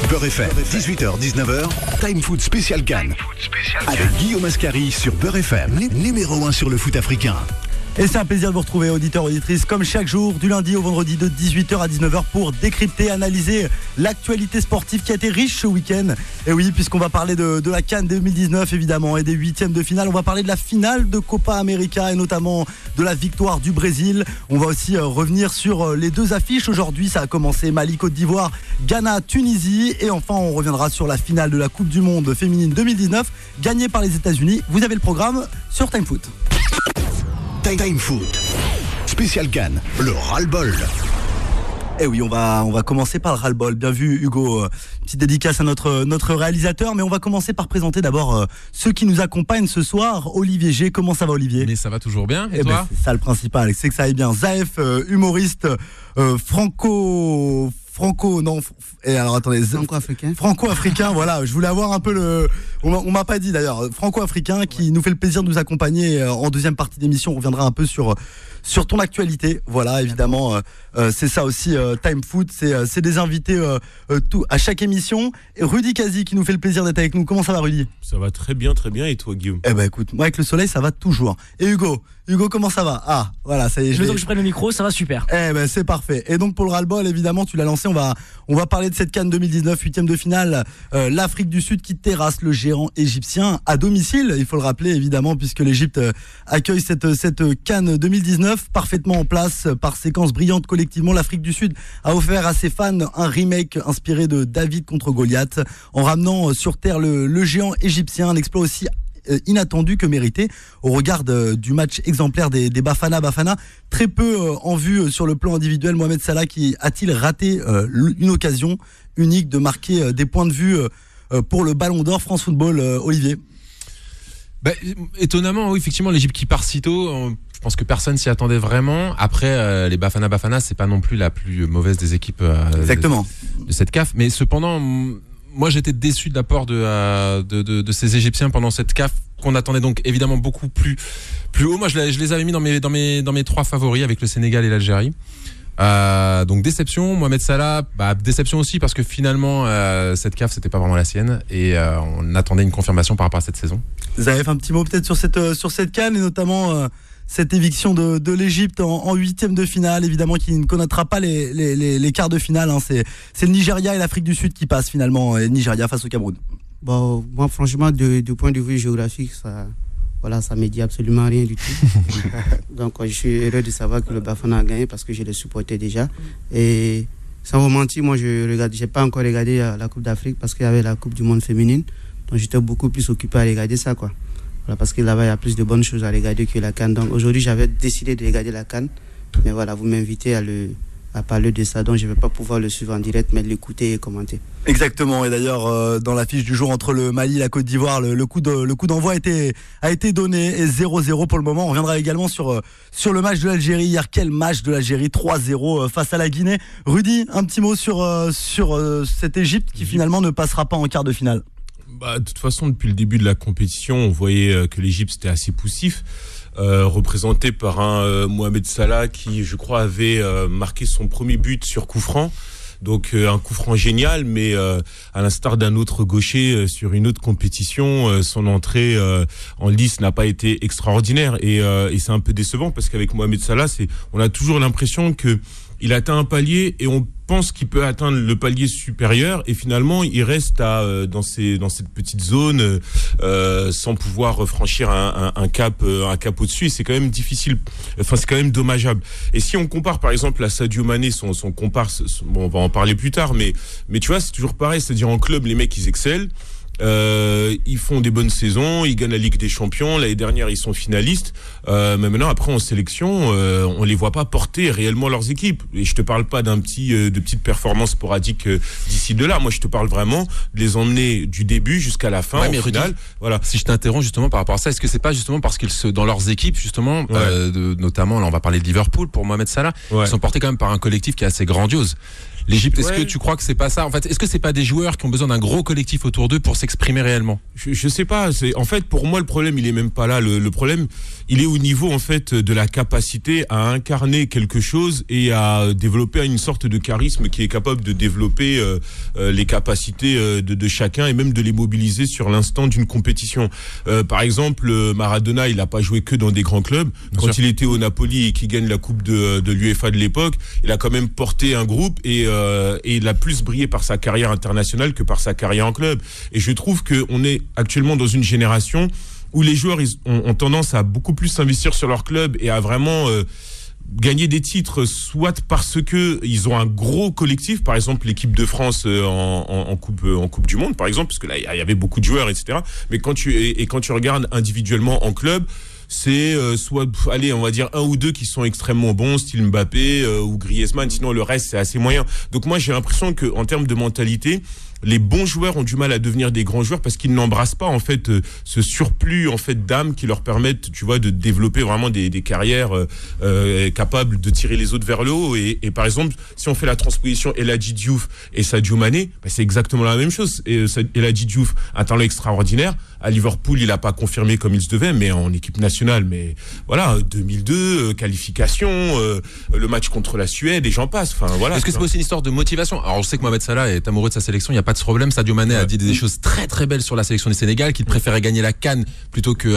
Beurre FM, 18h-19h, Time Foot Spécial Cannes. Avec Guillaume Ascari sur Beurre FM, numéro 1 sur le foot africain. Et c'est un plaisir de vous retrouver, auditeurs, auditrices, comme chaque jour, du lundi au vendredi de 18h à 19h pour décrypter, analyser l'actualité sportive qui a été riche ce week-end. Et oui, puisqu'on va parler de la Cannes 2019 évidemment et des huitièmes de finale, on va parler de la finale de Copa América et notamment de la victoire du Brésil. On va aussi revenir sur les deux affiches aujourd'hui. Ça a commencé Mali-Côte d'Ivoire, Ghana-Tunisie et enfin on reviendra sur la finale de la Coupe du Monde féminine 2019 gagnée par les États-Unis. Vous avez le programme sur Time Foot. Time Foot Spécial Cannes, le ras-le-bol. Eh oui, on va commencer par le ras-le-bol. Bien vu, Hugo. Petite dédicace à notre réalisateur, mais on va commencer par présenter d'abord ceux qui nous accompagnent ce soir. Olivier G, comment ça va, Olivier ? Mais ça va toujours bien. Et toi ? C'est ça le principal, c'est que ça aille bien. Zaef, humoriste, franco-africain, voilà, je voulais avoir un peu on m'a pas dit d'ailleurs, franco-africain qui nous fait le plaisir de nous accompagner en deuxième partie d'émission. On reviendra un peu sur ton actualité, voilà, évidemment, c'est ça aussi, Time Foot, c'est des invités à chaque émission. Et Rudy Kazi qui nous fait le plaisir d'être avec nous. Comment ça va, Rudy ? Ça va très bien, et toi, Guillaume ? Eh ben écoute, moi avec le soleil ça va toujours. Et Hugo, comment ça va ? Ah, voilà, ça y est. Le temps que je prenne le micro, ça va super. Eh ben c'est parfait. Et donc pour le ras-le-bol, évidemment, tu l'as lancé, on va parler de cette Cannes 2019, huitième de finale, l'Afrique du Sud qui terrasse le géant égyptien à domicile, il faut le rappeler évidemment, puisque l'Égypte accueille cette Cannes 2019 parfaitement en place par séquences brillantes collectivement. L'Afrique du Sud a offert à ses fans un remake inspiré de David contre Goliath en ramenant sur terre le géant égyptien, un exploit aussi inattendu que mérité au regard du match exemplaire des Bafana. Très peu en vue sur le plan individuel. Mohamed Salah qui a-t-il raté une occasion unique de marquer des points de vue pour le Ballon d'Or France Football, Olivier? Étonnamment, oui, effectivement, l'Égypte qui part si tôt, je pense que personne s'y attendait vraiment. Après, les Bafana, c'est pas non plus la plus mauvaise des équipes Exactement. De cette CAF. Mais cependant, moi j'étais déçu de l'apport de ces Égyptiens pendant cette CAF qu'on attendait donc évidemment beaucoup plus haut. Moi je les avais mis dans mes trois favoris avec le Sénégal et l'Algérie. Donc déception, Mohamed Salah, déception aussi parce que finalement cette CAF c'était pas vraiment la sienne et on attendait une confirmation par rapport à cette saison. Zaef, un petit mot peut-être sur cette CAN et notamment cette éviction de l'Égypte en huitième de finale, évidemment qui ne connaîtra pas les quarts de finale, hein. C'est le Nigeria et l'Afrique du Sud qui passent finalement, et Nigeria face au Cameroun. Bon, moi franchement du point de vue géographique, ça me dit absolument rien du tout. Donc je suis heureux de savoir que le Bafana a gagné parce que je le supportais déjà. Et sans vous mentir, moi j'ai pas encore regardé la Coupe d'Afrique parce qu'il y avait la Coupe du Monde féminine. Donc j'étais beaucoup plus occupé à regarder ça, quoi. Voilà, parce que là-bas il y a plus de bonnes choses à regarder que la CAN. Donc aujourd'hui j'avais décidé de regarder la CAN. Mais voilà, vous m'invitez à parler de ça, donc je ne vais pas pouvoir le suivre en direct, mais l'écouter et commenter. Exactement, et d'ailleurs dans l'affiche du jour entre le Mali et la Côte d'Ivoire, le coup d'envoi a été donné, et 0-0 pour le moment. On reviendra également sur le match de l'Algérie hier. Quel match de l'Algérie, 3-0 face à la Guinée. Rudy, un petit mot sur cette Égypte qui finalement ne passera pas en quart de finale. De toute façon, depuis le début de la compétition, on voyait que l'Égypte c'était assez poussif. Représenté par un Mohamed Salah qui, je crois, avait marqué son premier but sur coup franc. Donc un coup franc génial, mais à l'instar d'un autre gaucher sur une autre compétition, son entrée en lice n'a pas été extraordinaire et c'est un peu décevant parce qu'avec Mohamed Salah, on a toujours l'impression que il atteint un palier et on pense qu'il peut atteindre le palier supérieur et finalement il reste dans cette petite zone sans pouvoir franchir un cap au-dessus. Et c'est quand même difficile, c'est quand même dommageable. Et si on compare par exemple à Sadio Mané, son comparse, on va en parler plus tard, mais tu vois, c'est toujours pareil, c'est-à-dire en club les mecs ils excellent. Ils font des bonnes saisons, ils gagnent la Ligue des Champions. L'année dernière, ils sont finalistes. Mais maintenant, après en sélection, on les voit pas porter réellement leurs équipes. Et je te parle pas de petites performances sporadiques d'ici de là. Moi, je te parle vraiment de les emmener du début jusqu'à la fin. Ouais, au final, voilà. Si je t'interromps justement par rapport à ça, est-ce que c'est pas justement parce qu'ils dans leurs équipes justement, notamment là, on va parler de Liverpool pour Mohamed Salah, ils sont portés quand même par un collectif qui est assez grandiose. l'Égypte. Est-ce que tu crois que c'est pas ça? En fait, est-ce que c'est pas des joueurs qui ont besoin d'un gros collectif autour d'eux pour s'exprimer réellement? Je sais pas. En fait, pour moi, le problème, il est même pas là. Le problème, il est au niveau, en fait, de la capacité à incarner quelque chose et à développer une sorte de charisme qui est capable de développer les capacités de chacun et même de les mobiliser sur l'instant d'une compétition. Par exemple, Maradona, il a pas joué que dans des grands clubs. Quand il était au Napoli et qu'il gagne la coupe de l'UEFA de l'époque, il a quand même porté un groupe et il a plus brillé par sa carrière internationale que par sa carrière en club. Et je trouve qu'on est actuellement dans une génération où les joueurs ont tendance à beaucoup plus s'investir sur leur club et à vraiment gagner des titres, soit parce que ils ont un gros collectif, par exemple l'équipe de France en coupe du monde, par exemple, parce que là il y avait beaucoup de joueurs, etc. Mais quand tu regardes individuellement en club, c'est soit allez, on va dire un ou deux qui sont extrêmement bons, style Mbappé ou Griezmann, sinon le reste c'est assez moyen. Donc moi j'ai l'impression que en termes de mentalité, les bons joueurs ont du mal à devenir des grands joueurs parce qu'ils n'embrassent pas en fait ce surplus en fait d'âme qui leur permettent, tu vois, de développer vraiment des carrières capables de tirer les autres vers le haut. Et par exemple, si on fait la transposition El Hadji Diouf et Sadio Mané, bah, c'est exactement la même chose. Et El Hadji Diouf, un talent extraordinaire. À Liverpool, il a pas confirmé comme il se devait, mais en équipe nationale. Mais voilà, 2002, qualification, le match contre la Suède et j'en passe. Enfin voilà. Est-ce que c'est pas aussi une histoire de motivation? Alors, je sais que Mohamed Salah est amoureux de sa sélection, il y a pas de problème. Sadio Mané a dit des choses très très belles sur la sélection du Sénégal, qu'il préférait gagner la CAN plutôt que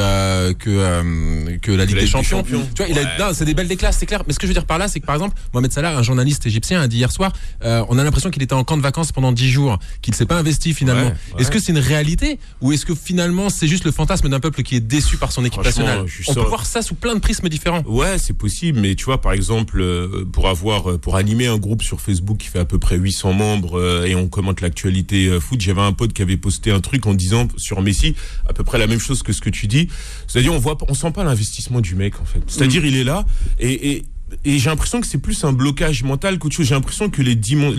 la Ligue des Champions. Tu vois, non, c'est des belles déclats, c'est clair. Mais ce que je veux dire par là, c'est que par exemple, Mohamed Salah, un journaliste égyptien, a dit hier soir, on a l'impression qu'il était en camp de vacances pendant 10 jours, qu'il s'est pas investi finalement. Ouais. Est-ce que c'est une réalité ou est-ce que finalement c'est juste le fantasme d'un peuple qui est déçu par son équipe nationale? On peut voir ça sous plein de prismes différents. Ouais, c'est possible, mais tu vois, par exemple, pour animer un groupe sur Facebook qui fait à peu près 800 membres et on commente l'actualité foot, j'avais un pote qui avait posté un truc en disant sur Messi à peu près la même chose que ce que tu dis. C'est-à-dire, on sent pas l'investissement du mec en fait. C'est-à-dire, il est là et j'ai l'impression que c'est plus un blocage mental qu'autre chose. J'ai l'impression que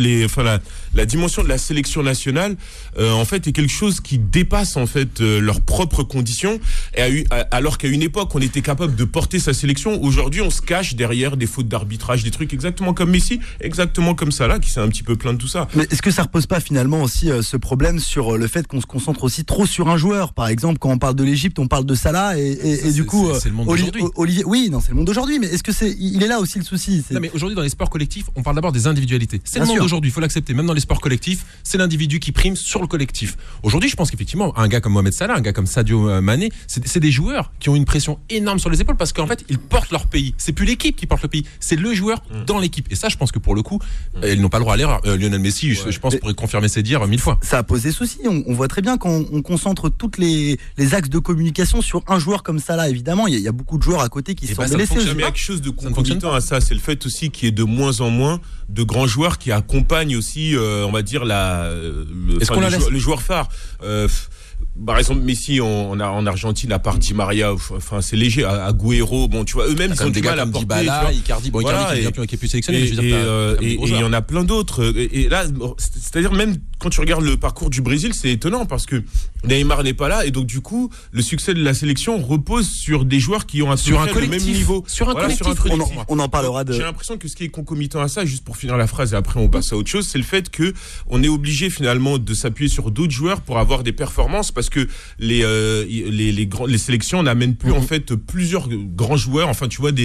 la dimension de la sélection nationale, en fait, est quelque chose qui dépasse en fait leurs propres conditions. Alors qu'à une époque, on était capable de porter sa sélection. Aujourd'hui, on se cache derrière des fautes d'arbitrage, des trucs exactement comme Messi, exactement comme Salah, qui s'est un petit peu plaint de tout ça. Mais est-ce que ça repose pas finalement aussi ce problème sur le fait qu'on se concentre aussi trop sur un joueur? Par exemple, quand on parle de l'Égypte, on parle de Salah et du coup, c'est le monde d'aujourd'hui. Olivier, oui, non, c'est le monde d'aujourd'hui. Mais est-ce que il est là aussi le souci? Non, mais aujourd'hui dans les sports collectifs, on parle d'abord des individualités. C'est le monde d'aujourd'hui, il faut l'accepter. Même dans les sports collectifs, c'est l'individu qui prime sur le collectif. Aujourd'hui, je pense qu'effectivement, un gars comme Mohamed Salah, un gars comme Sadio Mané, c'est des joueurs qui ont une pression énorme sur les épaules parce qu'en fait, ils portent leur pays. C'est plus l'équipe qui porte le pays, c'est le joueur dans l'équipe. Et ça, je pense que pour le coup, ils n'ont pas le droit à l'erreur. Lionel Messi, je pense, pourrait confirmer ses dires 1000 fois. Ça a posé souci. On voit très bien quand on concentre toutes les axes de communication sur un joueur comme Salah. Évidemment, il y a beaucoup de joueurs à côté qui sont blessés. Il y a quelque chose de concomitant à ça. C'est le fait aussi qu'il y ait de moins en moins de grands joueurs qui accompagnent aussi, on va dire, le joueur phare. Par exemple, Messi en Argentine, à part Di Maria, enfin c'est léger. Agüero, bon, tu vois, eux-mêmes ils ont du mal à porter. Dybala, Icardi, bon, voilà, Icardi qui est plus sélectionné. Et il y en a plein d'autres. Et là, c'est-à-dire même quand tu regardes le parcours du Brésil, c'est étonnant parce que Neymar n'est pas là et donc du coup, le succès de la sélection repose sur des joueurs qui ont le même niveau. Sur un collectif. On en parlera de. J'ai l'impression que ce qui est concomitant à ça, juste pour finir la phrase et après on passe à autre chose, c'est le fait que on est obligé finalement de s'appuyer sur d'autres joueurs pour avoir des performances parce que les sélections n'amènent plus en fait plusieurs grands joueurs, enfin tu vois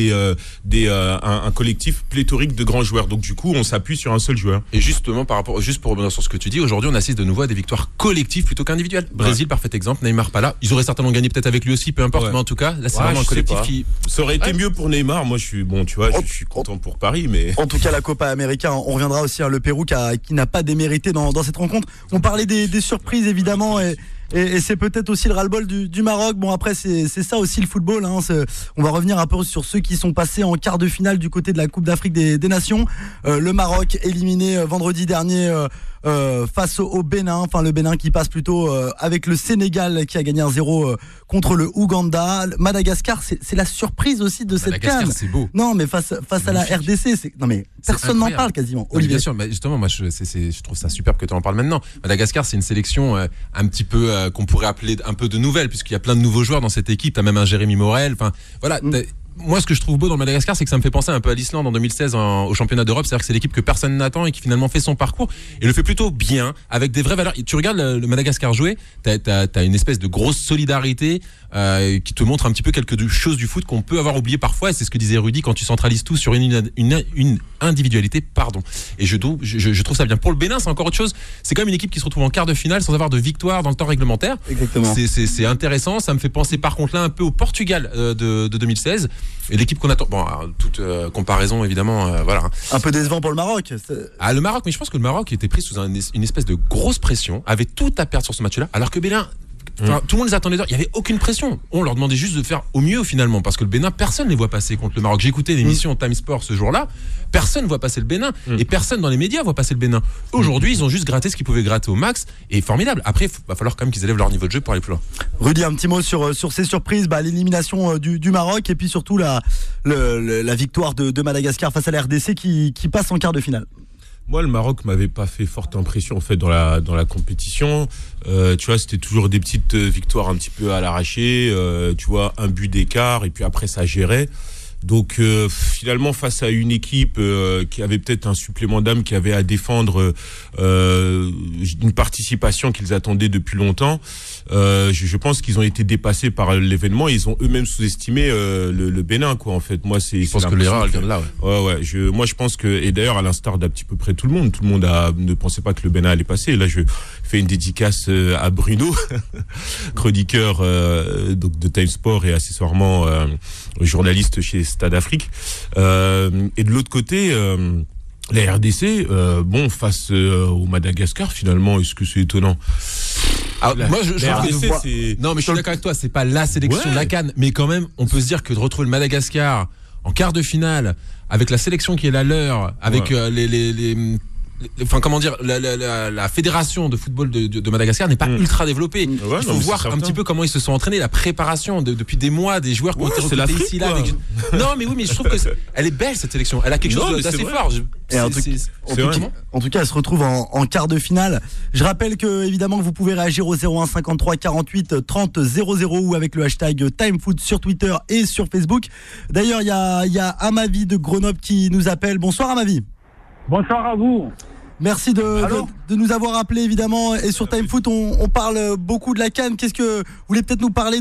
un collectif pléthorique de grands joueurs. Donc du coup, on s'appuie sur un seul joueur. Et justement juste pour revenir sur ce que tu dis, aujourd'hui on assiste de nouveau à des victoires collectives plutôt qu'individuelles. Brésil, parfait exemple, Neymar pas là. Ils auraient certainement gagné peut-être avec lui aussi, peu importe, mais en tout cas, là c'est vraiment un collectif qui ça aurait été mieux pour Neymar. Moi je suis content pour Paris, mais en tout cas la Copa América, on reviendra aussi le Pérou qui n'a pas démérité dans cette rencontre. On parlait des surprises évidemment et c'est peut-être aussi le ras-le-bol du Maroc. Bon après c'est ça aussi le football, hein. On va revenir un peu sur ceux qui sont passés en quart de finale du côté de la Coupe d'Afrique des Nations. Le Maroc éliminé vendredi dernier face au Bénin, enfin le Bénin qui passe plutôt avec le Sénégal qui a gagné 1-0 contre le Ouganda. Madagascar, c'est la surprise aussi de cette CAN. C'est beau. Non mais face à la RDC, non mais personne n'en parle quasiment. Olivier. Bien sûr, mais justement moi je trouve ça superbe que tu en parles maintenant. Madagascar, c'est une sélection un petit peu qu'on pourrait appeler un peu de nouvelle puisqu'il y a plein de nouveaux joueurs dans cette équipe. T'as même un Jérémy Morel. Enfin voilà. moi, ce que je trouve beau dans le Madagascar, c'est que ça me fait penser un peu à l'Islande en 2016 au championnat d'Europe. C'est-à-dire que c'est l'équipe que personne n'attend et qui finalement fait son parcours et le fait plutôt bien, avec des vraies valeurs. Tu regardes le Madagascar jouer, t'as une espèce de grosse solidarité qui te montre un petit peu quelque chose du foot qu'on peut avoir oublié parfois. Et c'est ce que disait Rudy, quand tu centralises tout sur une individualité, pardon. Et je trouve ça bien. Pour le Bénin, c'est encore autre chose. C'est quand même une équipe qui se retrouve en quart de finale sans avoir de victoire dans le temps réglementaire. Exactement. C'est intéressant. Ça me fait penser par contre là un peu au Portugal de 2016. Et l'équipe qu'on attend, bon, toute comparaison évidemment, voilà. Un peu décevant pour le Maroc. Le Maroc, mais je pense que le Maroc était pris sous une espèce de grosse pression, avait tout à perdre sur ce match-là, alors que Bénin, tout le monde les attendait, il n'y avait aucune pression. On leur demandait juste de faire au mieux finalement, parce que le Bénin, personne ne les voit passer contre le Maroc. J'ai écouté l'émission Time Sport ce jour-là, personne ne voit passer le Bénin, et personne dans les médias voit passer le Bénin. Aujourd'hui, ils ont juste gratté ce qu'ils pouvaient gratter au max, et formidable. Après, il va falloir quand même qu'ils élèvent leur niveau de jeu pour aller plus loin. Rudy, un petit mot sur ces surprises, l'élimination du Maroc, et puis surtout la victoire de Madagascar face à la RDC qui passe en quart de finale. Moi, le Maroc m'avait pas fait forte impression en fait dans la compétition. Tu vois, c'était toujours des petites victoires un petit peu à l'arraché. Tu vois, un but d'écart et puis après ça gérait. Donc finalement, face à une équipe qui avait peut-être un supplément d'âme, qui avait à défendre une participation qu'ils attendaient depuis longtemps, je pense qu'ils ont été dépassés par l'événement. Ils ont eux-mêmes sous-estimé le Bénin, quoi. En fait, moi, je pense que l'erreur elle vient de là. Ouais. Moi, je pense que, et d'ailleurs, à l'instar d'à petit peu près tout le monde ne pensait pas que le Bénin allait passer. Et là, je fais une dédicace à Bruno, chroniqueur donc de Time Sport et accessoirement journaliste chez Stade Afrique. Et de l'autre côté, la RDC, face au Madagascar, finalement, est-ce que c'est étonnant? Moi, non, mais je suis d'accord avec toi, c'est pas la sélection de la CAN, mais quand même, on peut se dire que de retrouver le Madagascar en quart de finale, avec la sélection qui est la leur, avec la fédération de football de Madagascar n'est pas ultra développée. Il faut voir un petit peu comment ils se sont entraînés, la préparation depuis des mois, des joueurs qui ont été recrutés ici là. Non, mais je trouve que elle est belle cette sélection. Elle a quelque chose d'assez fort. En tout cas, elle se retrouve en quart de finale. Je rappelle que évidemment que vous pouvez réagir au 01 53 48 30 00 ou avec le hashtag TimeFoot sur Twitter et sur Facebook. D'ailleurs, il y a Amavi de Grenoble qui nous appelle. Bonsoir Amavi. Bonsoir à vous. Merci de nous avoir appelé évidemment. Et sur Time Foot, on parle beaucoup de la CAN. Qu'est-ce que vous voulez peut-être nous parler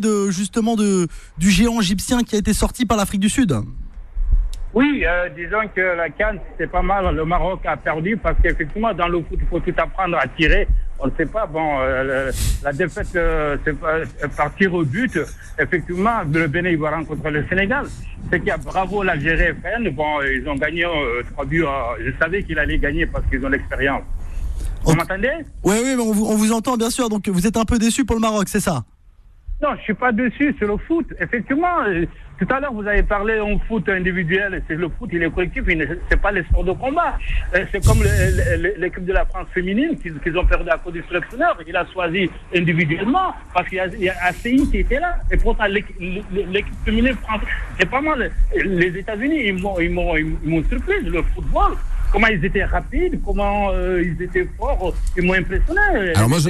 du géant égyptien qui a été sorti par l'Afrique du Sud? Oui, disons que la CAN, c'est pas mal. Le Maroc a perdu parce qu'effectivement, dans le foot, il faut tout apprendre à tirer. On ne sait pas. La défaite, c'est par tir au but. Effectivement, le Bénin il va rencontrer le Sénégal. C'est qu'il y a bravo l'Algérie FN. Ils ont gagné 3 buts. Je savais qu'il allait gagner parce qu'ils ont l'expérience. Vous m'entendez? Oui, mais on vous entend bien sûr. Donc vous êtes un peu déçu pour le Maroc, c'est ça? Non, je suis pas dessus. C'est le foot. Effectivement. Tout à l'heure, vous avez parlé en foot individuel. C'est le foot, il est collectif, c'est pas les sports de combat. C'est comme l'équipe de la France féminine qu'ils ont perdu à cause du sélectionneur. Il a choisi individuellement parce qu'il y a ACI qui était là. Et pourtant, l'équipe féminine française, c'est pas mal. Les États-Unis, ils m'ont surpris, le football. Comment ils étaient rapides, comment ils étaient forts, ils m'ont impressionné. Alors moi,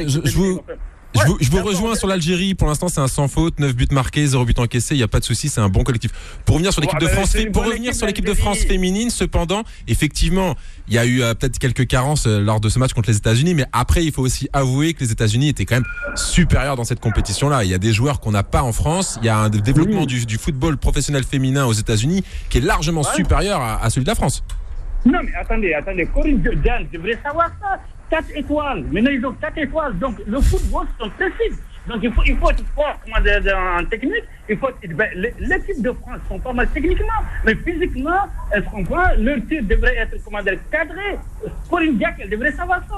je vous rejoins sur l'Algérie. Pour l'instant, c'est un sans faute, 9 buts marqués, 0 but encaissé. Il n'y a pas de souci, c'est un bon collectif. Pour revenir sur l'équipe de France, de France féminine, cependant, effectivement, il y a eu peut-être quelques carences lors de ce match contre les États-Unis. Mais après, il faut aussi avouer que les États-Unis étaient quand même supérieurs dans cette compétition-là. Il y a des joueurs qu'on n'a pas en France. Il y a un développement du football professionnel féminin aux États-Unis qui est largement supérieur à celui de la France. Non, mais attendez. Corinne Diane devrait savoir ça. 4 étoiles. Maintenant, ils ont 4 étoiles. Donc, le football, c'est précis. Donc, il faut être fort en technique. L'équipe de France sont pas mal techniquement. Mais physiquement, elles seront pas. Leur tir devrait être, cadré. Corinne Diac, elle devrait savoir ça.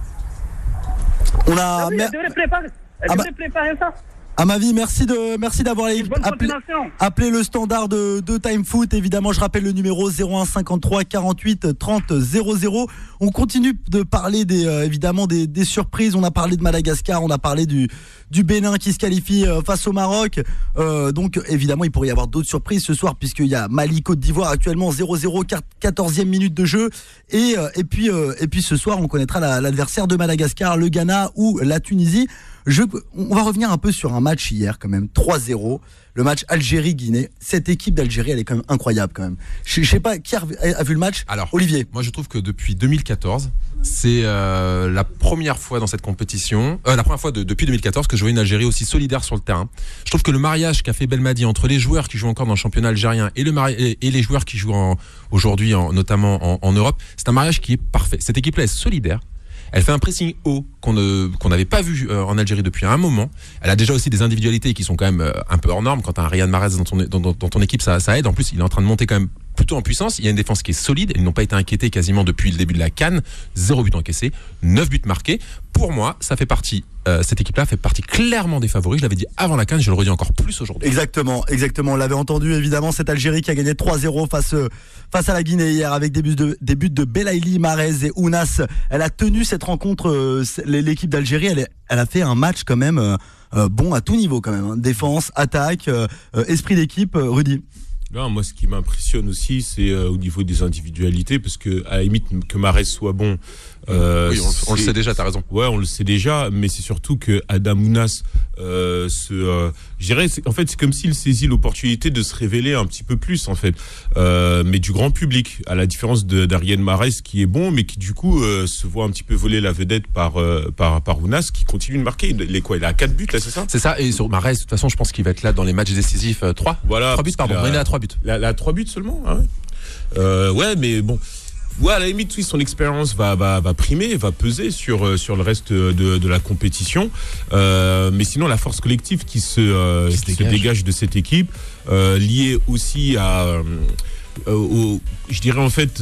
Elle devrait préparer ça. À ma vie, merci d'avoir appelé le standard de Time Foot. Évidemment, je rappelle le numéro 01 53 48 30 00. On continue de parler évidemment des surprises. On a parlé de Madagascar, on a parlé du Bénin qui se qualifie face au Maroc. Donc évidemment, il pourrait y avoir d'autres surprises ce soir puisqu'il y a Mali-Côte d'Ivoire actuellement 0-0, 14e minute de jeu. Et puis ce soir, on connaîtra l'adversaire de Madagascar, le Ghana ou la Tunisie. On va revenir un peu sur un match hier quand même, 3-0, le match Algérie-Guinée. Cette équipe d'Algérie, elle est quand même incroyable quand même. Je sais pas, qui a vu le match? Alors, Olivier. Moi je trouve que depuis 2014, c'est la première fois dans cette compétition, la première fois depuis 2014 que je vois une Algérie aussi solidaire sur le terrain. Je trouve que le mariage qu'a fait Belmadi entre les joueurs qui jouent encore dans le championnat algérien et les joueurs qui jouent aujourd'hui, notamment en Europe, c'est un mariage qui est parfait. Cette équipe-là est solidaire. Elle fait un pressing haut qu'on n'avait pas vu en Algérie depuis un moment. Elle a déjà aussi des individualités qui sont quand même un peu hors normes. Quand tu as un Riyad Mahrez dans ton équipe, ça aide. En plus, il est en train de monter quand même plutôt en puissance. Il y a une défense qui est solide. Ils n'ont pas été inquiétés quasiment depuis le début de la CAN. 0 but encaissé, 9 buts marqués. Pour moi, ça fait partie. Cette équipe-là fait partie clairement des favoris. Je l'avais dit avant la CAN, je le redis encore plus aujourd'hui. Exactement. On l'avait entendu évidemment, cette Algérie qui a gagné 3-0 face à la Guinée hier avec des buts de Belaïli, Mahrez et Ounas. Elle a tenu cette rencontre. L'équipe d'Algérie, elle a fait un match quand même bon à tout niveau quand même. Hein. Défense, attaque, esprit d'équipe. Rudy. Non, moi, ce qui m'impressionne aussi, c'est au niveau des individualités, parce que à la limite que Mahrez soit bon. Oui, on le sait déjà, t'as raison. Ouais, on le sait déjà, mais c'est surtout que Adam Ounas je dirais, en fait, c'est comme s'il saisit l'opportunité de se révéler un petit peu plus, en fait, mais du grand public, à la différence d'Ariel Mahrez, qui est bon, mais qui du coup se voit un petit peu voler la vedette par Ounas, qui continue de marquer. Il a 4 buts là, c'est ça? C'est ça. Et sur Mahrez, de toute façon, je pense qu'il va être là dans les matchs décisifs. 3 buts, pardon. Il est à 3 buts. Il a 3 buts seulement. Ah ouais. Ouais, mais bon. Ouais, à la limite, oui, son expérience va primer, va peser sur le reste de la compétition. Mais sinon, la force collective qui se dégage de cette équipe, liée aussi je dirais en fait,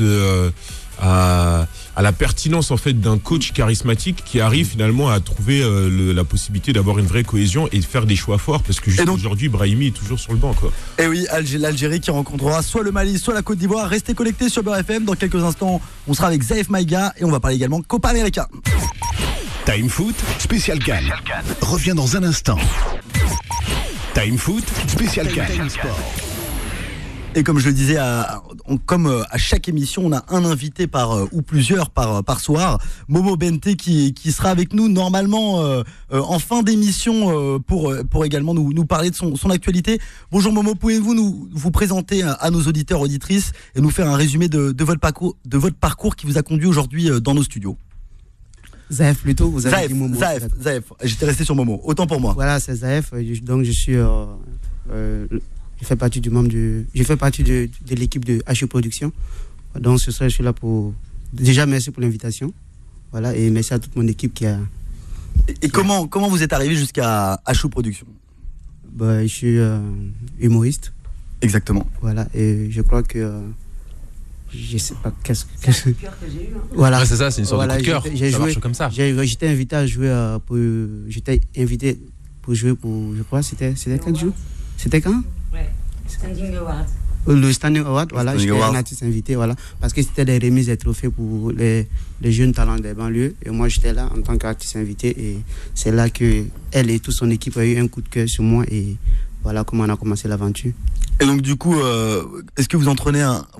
à la pertinence en fait d'un coach charismatique qui arrive finalement à trouver la possibilité d'avoir une vraie cohésion et de faire des choix forts, parce que aujourd'hui Brahimi est toujours sur le banc, quoi. Et oui, l'Algérie qui rencontrera soit le Mali soit la Côte d'Ivoire. Restez connectés sur Beurre FM. Dans quelques instants, on sera avec Zaïf Maïga et on va parler également Copa América. Time Foot Spécial CAN revient dans un instant. Time Foot Spécial CAN. Et comme je le disais, comme à chaque émission, on a un invité ou plusieurs par soir. Momo Bente qui sera avec nous normalement en fin d'émission pour également nous parler de son actualité. Bonjour Momo, pouvez-vous vous présenter à nos auditeurs, auditrices et nous faire un résumé de votre parcours qui vous a conduit aujourd'hui dans nos studios? Zaïf plutôt, vous avez dit Momo. Zaïf, j'étais resté sur Momo, autant pour moi. Voilà, c'est Zaïf, donc je suis... je fais partie de l'équipe de HU Production. Donc ce soir, je suis là pour... Déjà, merci pour l'invitation. Voilà, et merci à toute mon équipe qui a... Et comment vous êtes arrivé jusqu'à HU Production? Je suis humoriste. Exactement. Voilà, et je crois que... je sais pas qu'est-ce que... C'est un coup de cœur que j'ai eu. Hein. Voilà. Ouais, c'est ça, c'est une sorte de coup de cœur. Ça marche comme ça. J'étais invité à jouer j'étais invité pour jouer pour... Je crois, c'était quel jour? C'était quand? Ouais, Standing Award. Le Standing Award, voilà, j'étais un artiste invité, voilà, parce que c'était des remises et trophées pour les jeunes talents des banlieues, et moi j'étais là en tant qu'artiste invité, et c'est là que elle et toute son équipe a eu un coup de cœur sur moi, et voilà comment on a commencé l'aventure. Et donc du coup, est-ce que vous entretenez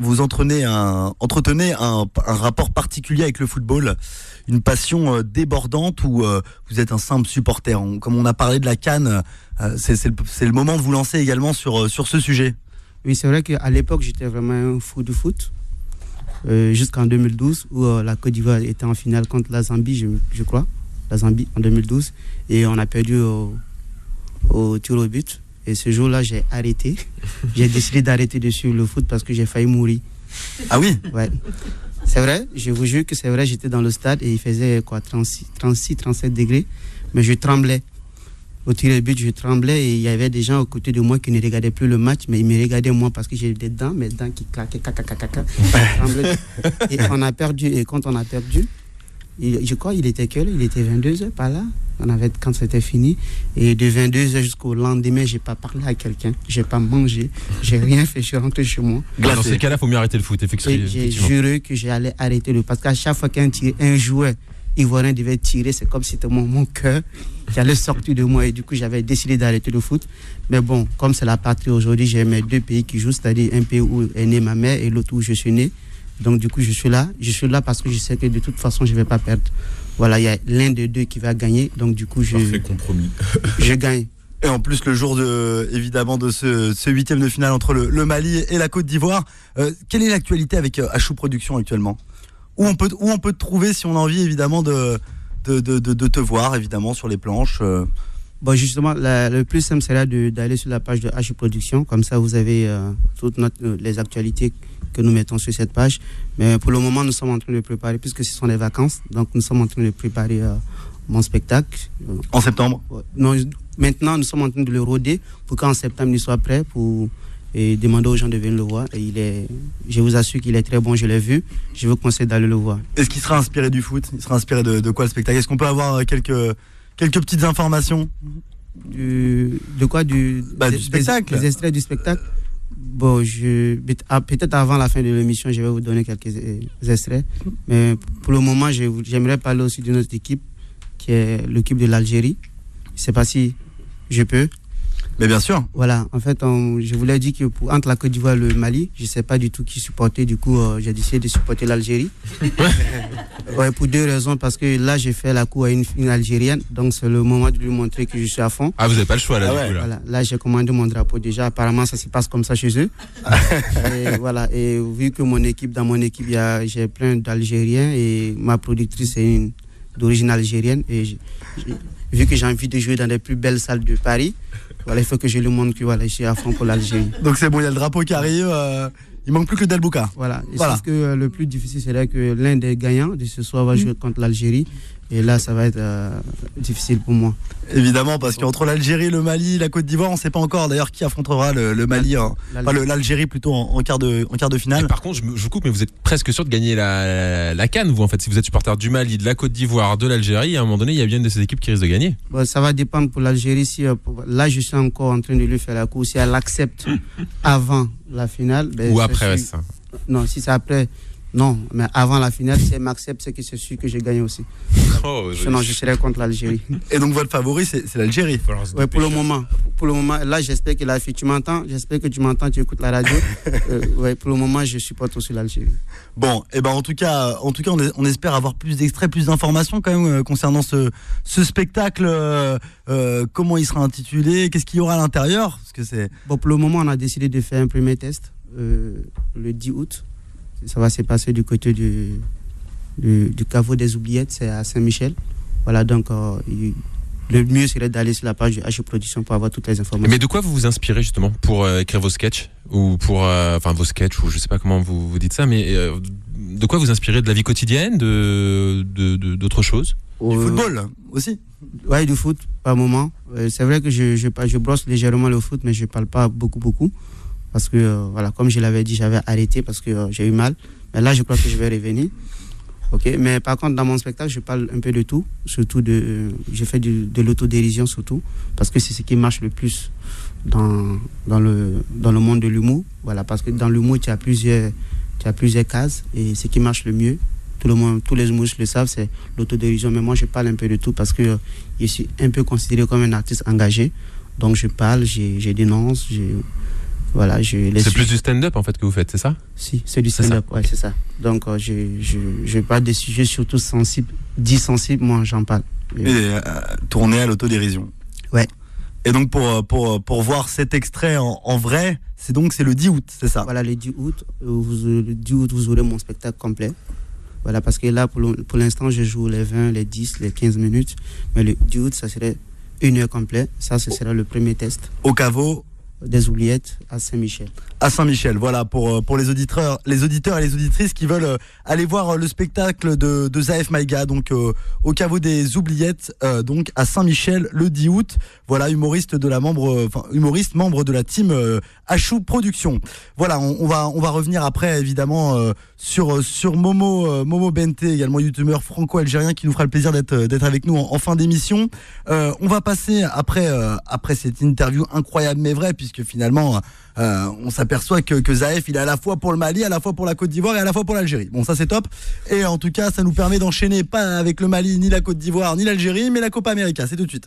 un rapport particulier avec le football, une passion débordante, ou vous êtes un simple supporter? Comme on a parlé de la CAN, c'est le moment de vous lancer également sur ce sujet. Oui, c'est vrai qu'à l'époque, j'étais vraiment un fou du foot, jusqu'en 2012, où la Côte d'Ivoire était en finale contre la Zambie, je crois, la Zambie en 2012, et on a perdu au tir au but. Et ce jour-là, j'ai arrêté. J'ai décidé d'arrêter de suivre le foot parce que j'ai failli mourir. Ah oui? Ouais. C'est vrai, je vous jure que c'est vrai, j'étais dans le stade et il faisait 36, 37 degrés, mais je tremblais. Au tir au but, je tremblais et il y avait des gens à côté de moi qui ne regardaient plus le match, mais ils me regardaient moi parce que j'ai mes dents qui claquaient, et on a perdu. Et quand on a perdu, je crois il était 22h par là. Quand c'était fini, et de 22h jusqu'au lendemain, j'ai pas parlé à quelqu'un, j'ai pas mangé, j'ai rien fait, je suis rentré chez moi. Dans ces cas-là, il faut mieux arrêter le foot, effectivement. J'ai juré que j'allais arrêter parce qu'à chaque fois qu'un joueur ivoirien devait tirer, c'est comme si c'était mon cœur qui allait sortir de moi, et du coup j'avais décidé d'arrêter le foot. Mais bon, comme c'est la patrie aujourd'hui, j'ai mes deux pays qui jouent, c'est-à-dire un pays où est née ma mère et l'autre où je suis né. Donc du coup je suis là parce que je sais que de toute façon je vais pas perdre. voilà, il y a l'un des deux qui va gagner. Donc du coup, Parfait compromis. je gagne. Et en plus, le jour évidemment de ce huitième de finale entre le Mali et la Côte d'Ivoire, quelle est l'actualité avec Achou Production actuellement ? Où on peut te trouver si on a envie évidemment de te voir évidemment sur les planches Bon, justement, le plus simple serait d'aller sur la page de Achou Production. Comme ça, vous avez toutes les actualités que nous mettons sur cette page. Mais pour le moment, nous sommes en train de préparer, puisque ce sont les vacances, donc nous sommes en train de préparer mon spectacle. En septembre ? Non, maintenant, nous sommes en train de le roder pour qu'en septembre, il soit prêt et demander aux gens de venir le voir. Et je vous assure qu'il est très bon, je l'ai vu. Je vous conseille d'aller le voir. Est-ce qu'il sera inspiré du foot ? Il sera inspiré de quoi le spectacle ? Est-ce qu'on peut avoir quelques petites informations ? De quoi du spectacle. Des extraits du spectacle. Bon, peut-être avant la fin de l'émission, je vais vous donner quelques extraits. Mais pour le moment, j'aimerais parler aussi de notre équipe, qui est l'équipe de l'Algérie. Je ne sais pas si je peux. Mais bien sûr. Voilà, en fait, je voulais dire que entre la Côte d'Ivoire et le Mali, je ne sais pas du tout qui supporter. Du coup, j'ai décidé de supporter l'Algérie. Ouais, pour deux raisons. Parce que là, j'ai fait la cour à une Algérienne. Donc, c'est le moment de lui montrer que je suis à fond. Ah, vous n'avez pas le choix là, du coup, là. Voilà, là, j'ai commandé mon drapeau déjà. Apparemment, ça se passe comme ça chez eux. Et voilà, et vu que dans mon équipe, j'ai plein d'Algériens et ma productrice est d'origine algérienne. Et vu que j'ai envie de jouer dans les plus belles salles de Paris, voilà, il faut que je lui montre que voilà, je suis à fond pour l'Algérie. Donc c'est bon, il y a le drapeau qui arrive, il manque plus que Del Bouka. Voilà, sauf que le plus difficile serait que l'un des gagnants de ce soir va jouer contre l'Algérie. Et là, ça va être difficile pour moi. Évidemment, parce qu'entre l'Algérie, le Mali, la Côte d'Ivoire, on ne sait pas encore d'ailleurs qui affrontera le Mali, l'Algérie plutôt en quart de finale. Et par contre, je coupe, mais vous êtes presque sûr de gagner la CAN, vous en fait, si vous êtes supporter du Mali, de la Côte d'Ivoire, de l'Algérie, à un moment donné, il y a bien une de ces équipes qui risque de gagner. Bon, ça va dépendre pour l'Algérie. Là, je suis encore en train de lui faire la course. Si elle accepte avant la finale. Ou après, ça. Non, si c'est après. Non, mais avant la finale, si elle m'accepte, c'est que c'est sûr que je gagne aussi. Sinon, je serai contre l'Algérie. Et donc, votre favori, c'est l'Algérie ? Oui, pour le moment. Là, j'espère que la fille, tu m'entends. J'espère que tu m'entends, tu écoutes la radio. Ouais, pour le moment, je supporte aussi l'Algérie. Bon, et ben en tout cas, on espère avoir plus d'extraits, plus d'informations quand même concernant ce spectacle. Comment il sera intitulé ? Qu'est-ce qu'il y aura à l'intérieur ? Parce que c'est... Bon, pour le moment, on a décidé de faire un premier test le 10 août. Ça va se passer du côté du caveau des oubliettes, c'est à Saint-Michel. Voilà, donc le mieux serait d'aller sur la page de Achou Production pour avoir toutes les informations. Mais de quoi vous vous inspirez justement pour écrire vos sketchs ou pour vos sketchs, ou je sais pas comment vous dites ça, mais de quoi vous inspirez? De la vie quotidienne, d'autres choses? Du football aussi? Ouais, du foot par moment. C'est vrai que je brosse légèrement le foot, mais je parle pas beaucoup. Parce que, voilà, comme je l'avais dit, j'avais arrêté parce que j'ai eu mal. Mais là, je crois que je vais revenir. Okay. Mais par contre, dans mon spectacle, je parle un peu de tout. Surtout je fais de l'autodérision surtout. Parce que c'est ce qui marche le plus dans le monde de l'humour. Voilà, parce que dans l'humour, tu as plusieurs cases. Et ce qui marche le mieux, tous les humoristes le savent, c'est l'autodérision. Mais moi, je parle un peu de tout parce que je suis un peu considéré comme un artiste engagé. Donc, je parle, je dénonce, voilà, c'est plus du stand-up en fait que vous faites, c'est ça? Si, c'est du stand-up, ouais, c'est ça. Donc je parle des sujets surtout sensibles, dits sensibles, moi j'en parle. Et tourné à l'autodérision. Ouais. Et donc pour voir cet extrait en vrai, c'est le 10 août, c'est ça? Voilà, le 10 août, vous aurez mon spectacle complet. Voilà, parce que là, pour l'instant, je joue les 20, les 10, les 15 minutes. Mais le 10 août, ça serait 1 heure complète. Ça, ce sera le premier test. Au caveau des oubliettes à Saint-Michel. À Saint-Michel, voilà, pour les auditeurs et les auditrices qui veulent aller voir le spectacle de Zaef Maïga, donc au caveau des oubliettes, donc à Saint-Michel le 10 août. Voilà, humoriste membre de la team Achou Production. Voilà, on va revenir après évidemment sur Momo Bente, également youtubeur franco-algérien qui nous fera le plaisir d'être avec nous en fin d'émission. On va passer après cette interview incroyable mais vraie, puisque finalement on s'aperçoit que Zaef, il est à la fois pour le Mali, à la fois pour la Côte d'Ivoire et à la fois pour l'Algérie. Bon, ça c'est top. Et en tout cas, ça nous permet d'enchaîner pas avec le Mali, ni la Côte d'Ivoire, ni l'Algérie, mais la Copa América. C'est tout de suite.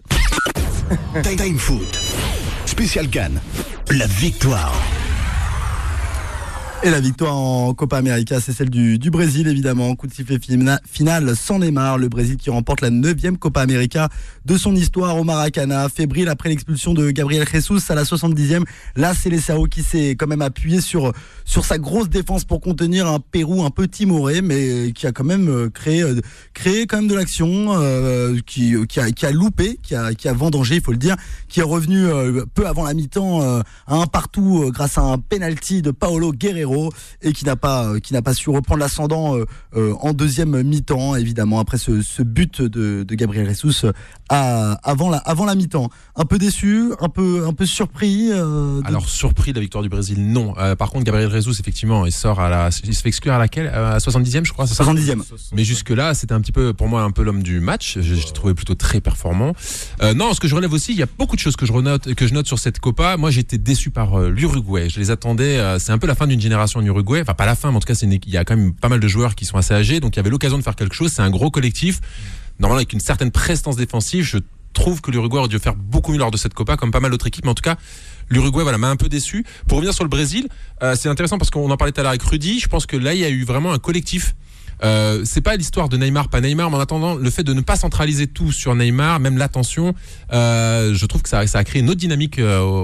Time Foot, Spécial Cannes, la victoire. Et la victoire en Copa América, c'est celle du Brésil, évidemment. Coup de sifflet final sans Neymar. Le Brésil qui remporte la 9e Copa América de son histoire au Maracana. Fébrile après l'expulsion de Gabriel Jesus à la 70e. Là, c'est Seleção qui s'est quand même appuyé sur sa grosse défense pour contenir un Pérou un peu timoré, mais qui a quand même créé quand même de l'action, qui a loupé, qui a vendangé, il faut le dire, qui est revenu peu avant la mi-temps à un partout grâce à un penalty de Paolo Guerrero et qui n'a pas su reprendre l'ascendant en deuxième mi-temps, évidemment, après ce but de Gabriel Jesus avant la mi-temps. Un peu déçu, un peu surpris. Alors surpris de la victoire du Brésil, non. Par contre, Gabriel Jesus, effectivement, il se fait exclure à laquelle, à 70e, je crois, c'est ça ? 70e. Mais jusque-là, c'était un petit peu, pour moi, un peu l'homme du match. Je l'ai trouvé plutôt très performant. Non, ce que je relève aussi, il y a beaucoup de choses que je note sur cette Copa. Moi, j'ai été déçu par l'Uruguay. Je les attendais. C'est un peu la fin d'une génération en Uruguay. Enfin, pas la fin, mais en tout cas, il y a quand même pas mal de joueurs qui sont assez âgés. Donc, il y avait l'occasion de faire quelque chose. C'est un gros collectif. Normalement, avec une certaine prestance défensive, je trouve que l'Uruguay aurait dû faire beaucoup mieux lors de cette Copa, comme pas mal d'autres équipes. Mais en tout cas, l'Uruguay, m'a un peu déçu. Pour revenir sur le Brésil, c'est intéressant parce qu'on en parlait tout à l'heure avec Rudy. Je pense que là, il y a eu vraiment un collectif. C'est pas l'histoire de Neymar, pas Neymar, mais en attendant, le fait de ne pas centraliser tout sur Neymar, même l'attention, je trouve que ça a créé une autre dynamique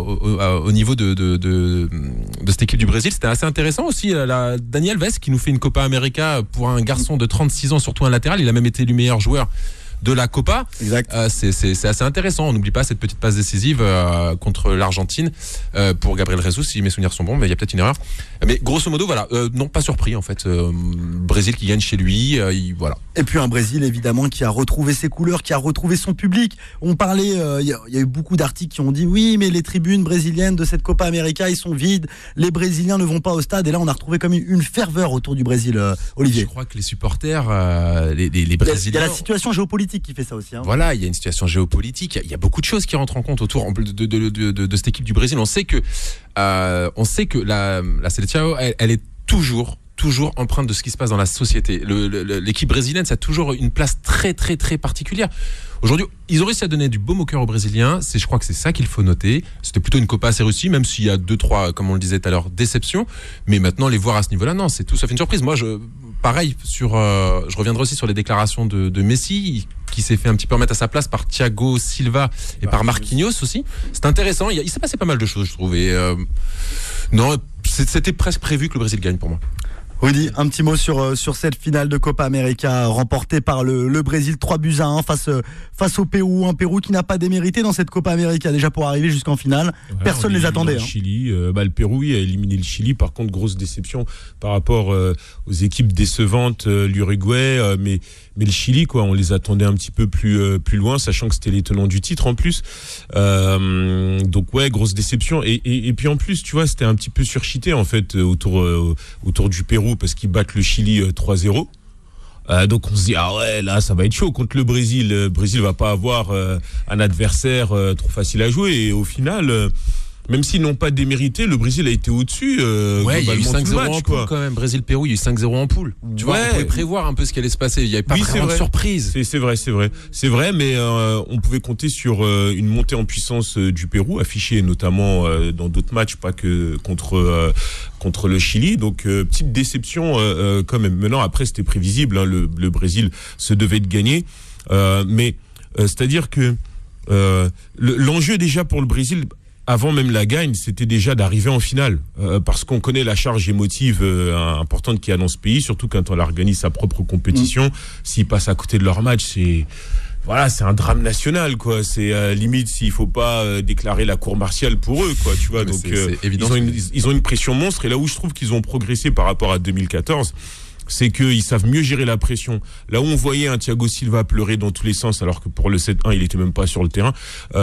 au niveau de cette équipe du Brésil. C'était assez intéressant aussi. Daniel Alves qui nous fait une Copa América pour un garçon de 36 ans, surtout un latéral. Il a même été élu meilleur joueur de la Copa. Exact. C'est assez intéressant. On n'oublie pas cette petite passe décisive contre l'Argentine pour Gabriel Jesus, si mes souvenirs sont bons, mais il y a peut-être une erreur. Mais grosso modo, voilà, non, pas surpris en fait. Brésil qui gagne chez lui, voilà. Et puis un Brésil évidemment qui a retrouvé ses couleurs, qui a retrouvé son public. On parlait, il y a eu beaucoup d'articles qui ont dit oui, mais les tribunes brésiliennes de cette Copa América, ils sont vides. Les Brésiliens ne vont pas au stade. Et là, on a retrouvé comme une ferveur autour du Brésil, Olivier. Je crois que les supporters, les Brésiliens. Il y a la situation géopolitique qui fait ça aussi. Voilà, il y a une situation géopolitique, il y a beaucoup de choses qui rentrent en compte autour de cette équipe du Brésil. On sait que la Seleção, elle est toujours empreinte de ce qui se passe dans la société. L'équipe brésilienne, ça a toujours une place très très très particulière. Aujourd'hui, ils ont réussi à donner du baume au cœur aux Brésiliens. Je crois que c'est ça qu'il faut noter. C'était plutôt une Copa assez réussie, même s'il y a 2-3, comme on le disait tout à l'heure, déceptions. Mais maintenant, les voir à ce niveau-là, non, c'est tout sauf une surprise. Moi, pareil, je reviendrai aussi sur les déclarations de Messi, qui s'est fait un petit peu remettre à sa place par Thiago Silva et par Marquinhos aussi. C'est intéressant. Il s'est passé pas mal de choses, je trouve. Et non, c'était presque prévu que le Brésil gagne pour moi. Rudy, un petit mot sur cette finale de Copa América remportée par le Brésil 3-1 face au Pérou. Un Pérou qui n'a pas démérité dans cette Copa América déjà pour arriver jusqu'en finale. Ouais, personne ne les attendait. Le Chili, le Pérou a éliminé le Chili. Par contre, grosse déception par rapport aux équipes décevantes, l'Uruguay, mais le Chili, quoi, on les attendait un petit peu plus loin, sachant que c'était les tenants du titre en plus. Donc ouais, grosse déception. Et puis en plus, tu vois, c'était un petit peu surchité en fait autour du Pérou parce qu'ils battent le Chili 3-0. Donc on se dit ah ouais, là ça va être chaud contre le Brésil. Le Brésil va pas avoir un adversaire trop facile à jouer. Et au final, même s'ils n'ont pas démérité, le Brésil a été au-dessus. Ouais, il y a eu 5-0 en poule quand même. Brésil-Pérou, il y a eu 5-0 en poule. Tu vois, on pouvait prévoir un peu ce qui allait se passer. Il n'y avait pas vraiment de surprise. C'est vrai, mais on pouvait compter sur une montée en puissance du Pérou, affichée notamment dans d'autres matchs, pas que contre le Chili. Donc petite déception quand même. Maintenant, après, c'était prévisible. Hein, le Brésil se devait de gagner, mais c'est-à-dire que l'enjeu déjà pour le Brésil, avant même la gagne, c'était déjà d'arriver en finale, parce qu'on connaît la charge émotive importante qu'il y a dans ce pays, surtout quand on organise sa propre compétition. S'ils passent à côté de leur match, c'est un drame national, quoi. C'est limite s'il faut pas déclarer la cour martiale pour eux, quoi. Tu vois, donc c'est évident, ils ont une pression monstre. Et là où je trouve qu'ils ont progressé par rapport à 2014. C'est qu'ils savent mieux gérer la pression. Là où on voyait un Thiago Silva pleurer dans tous les sens, alors que pour le 7-1, il était même pas sur le terrain.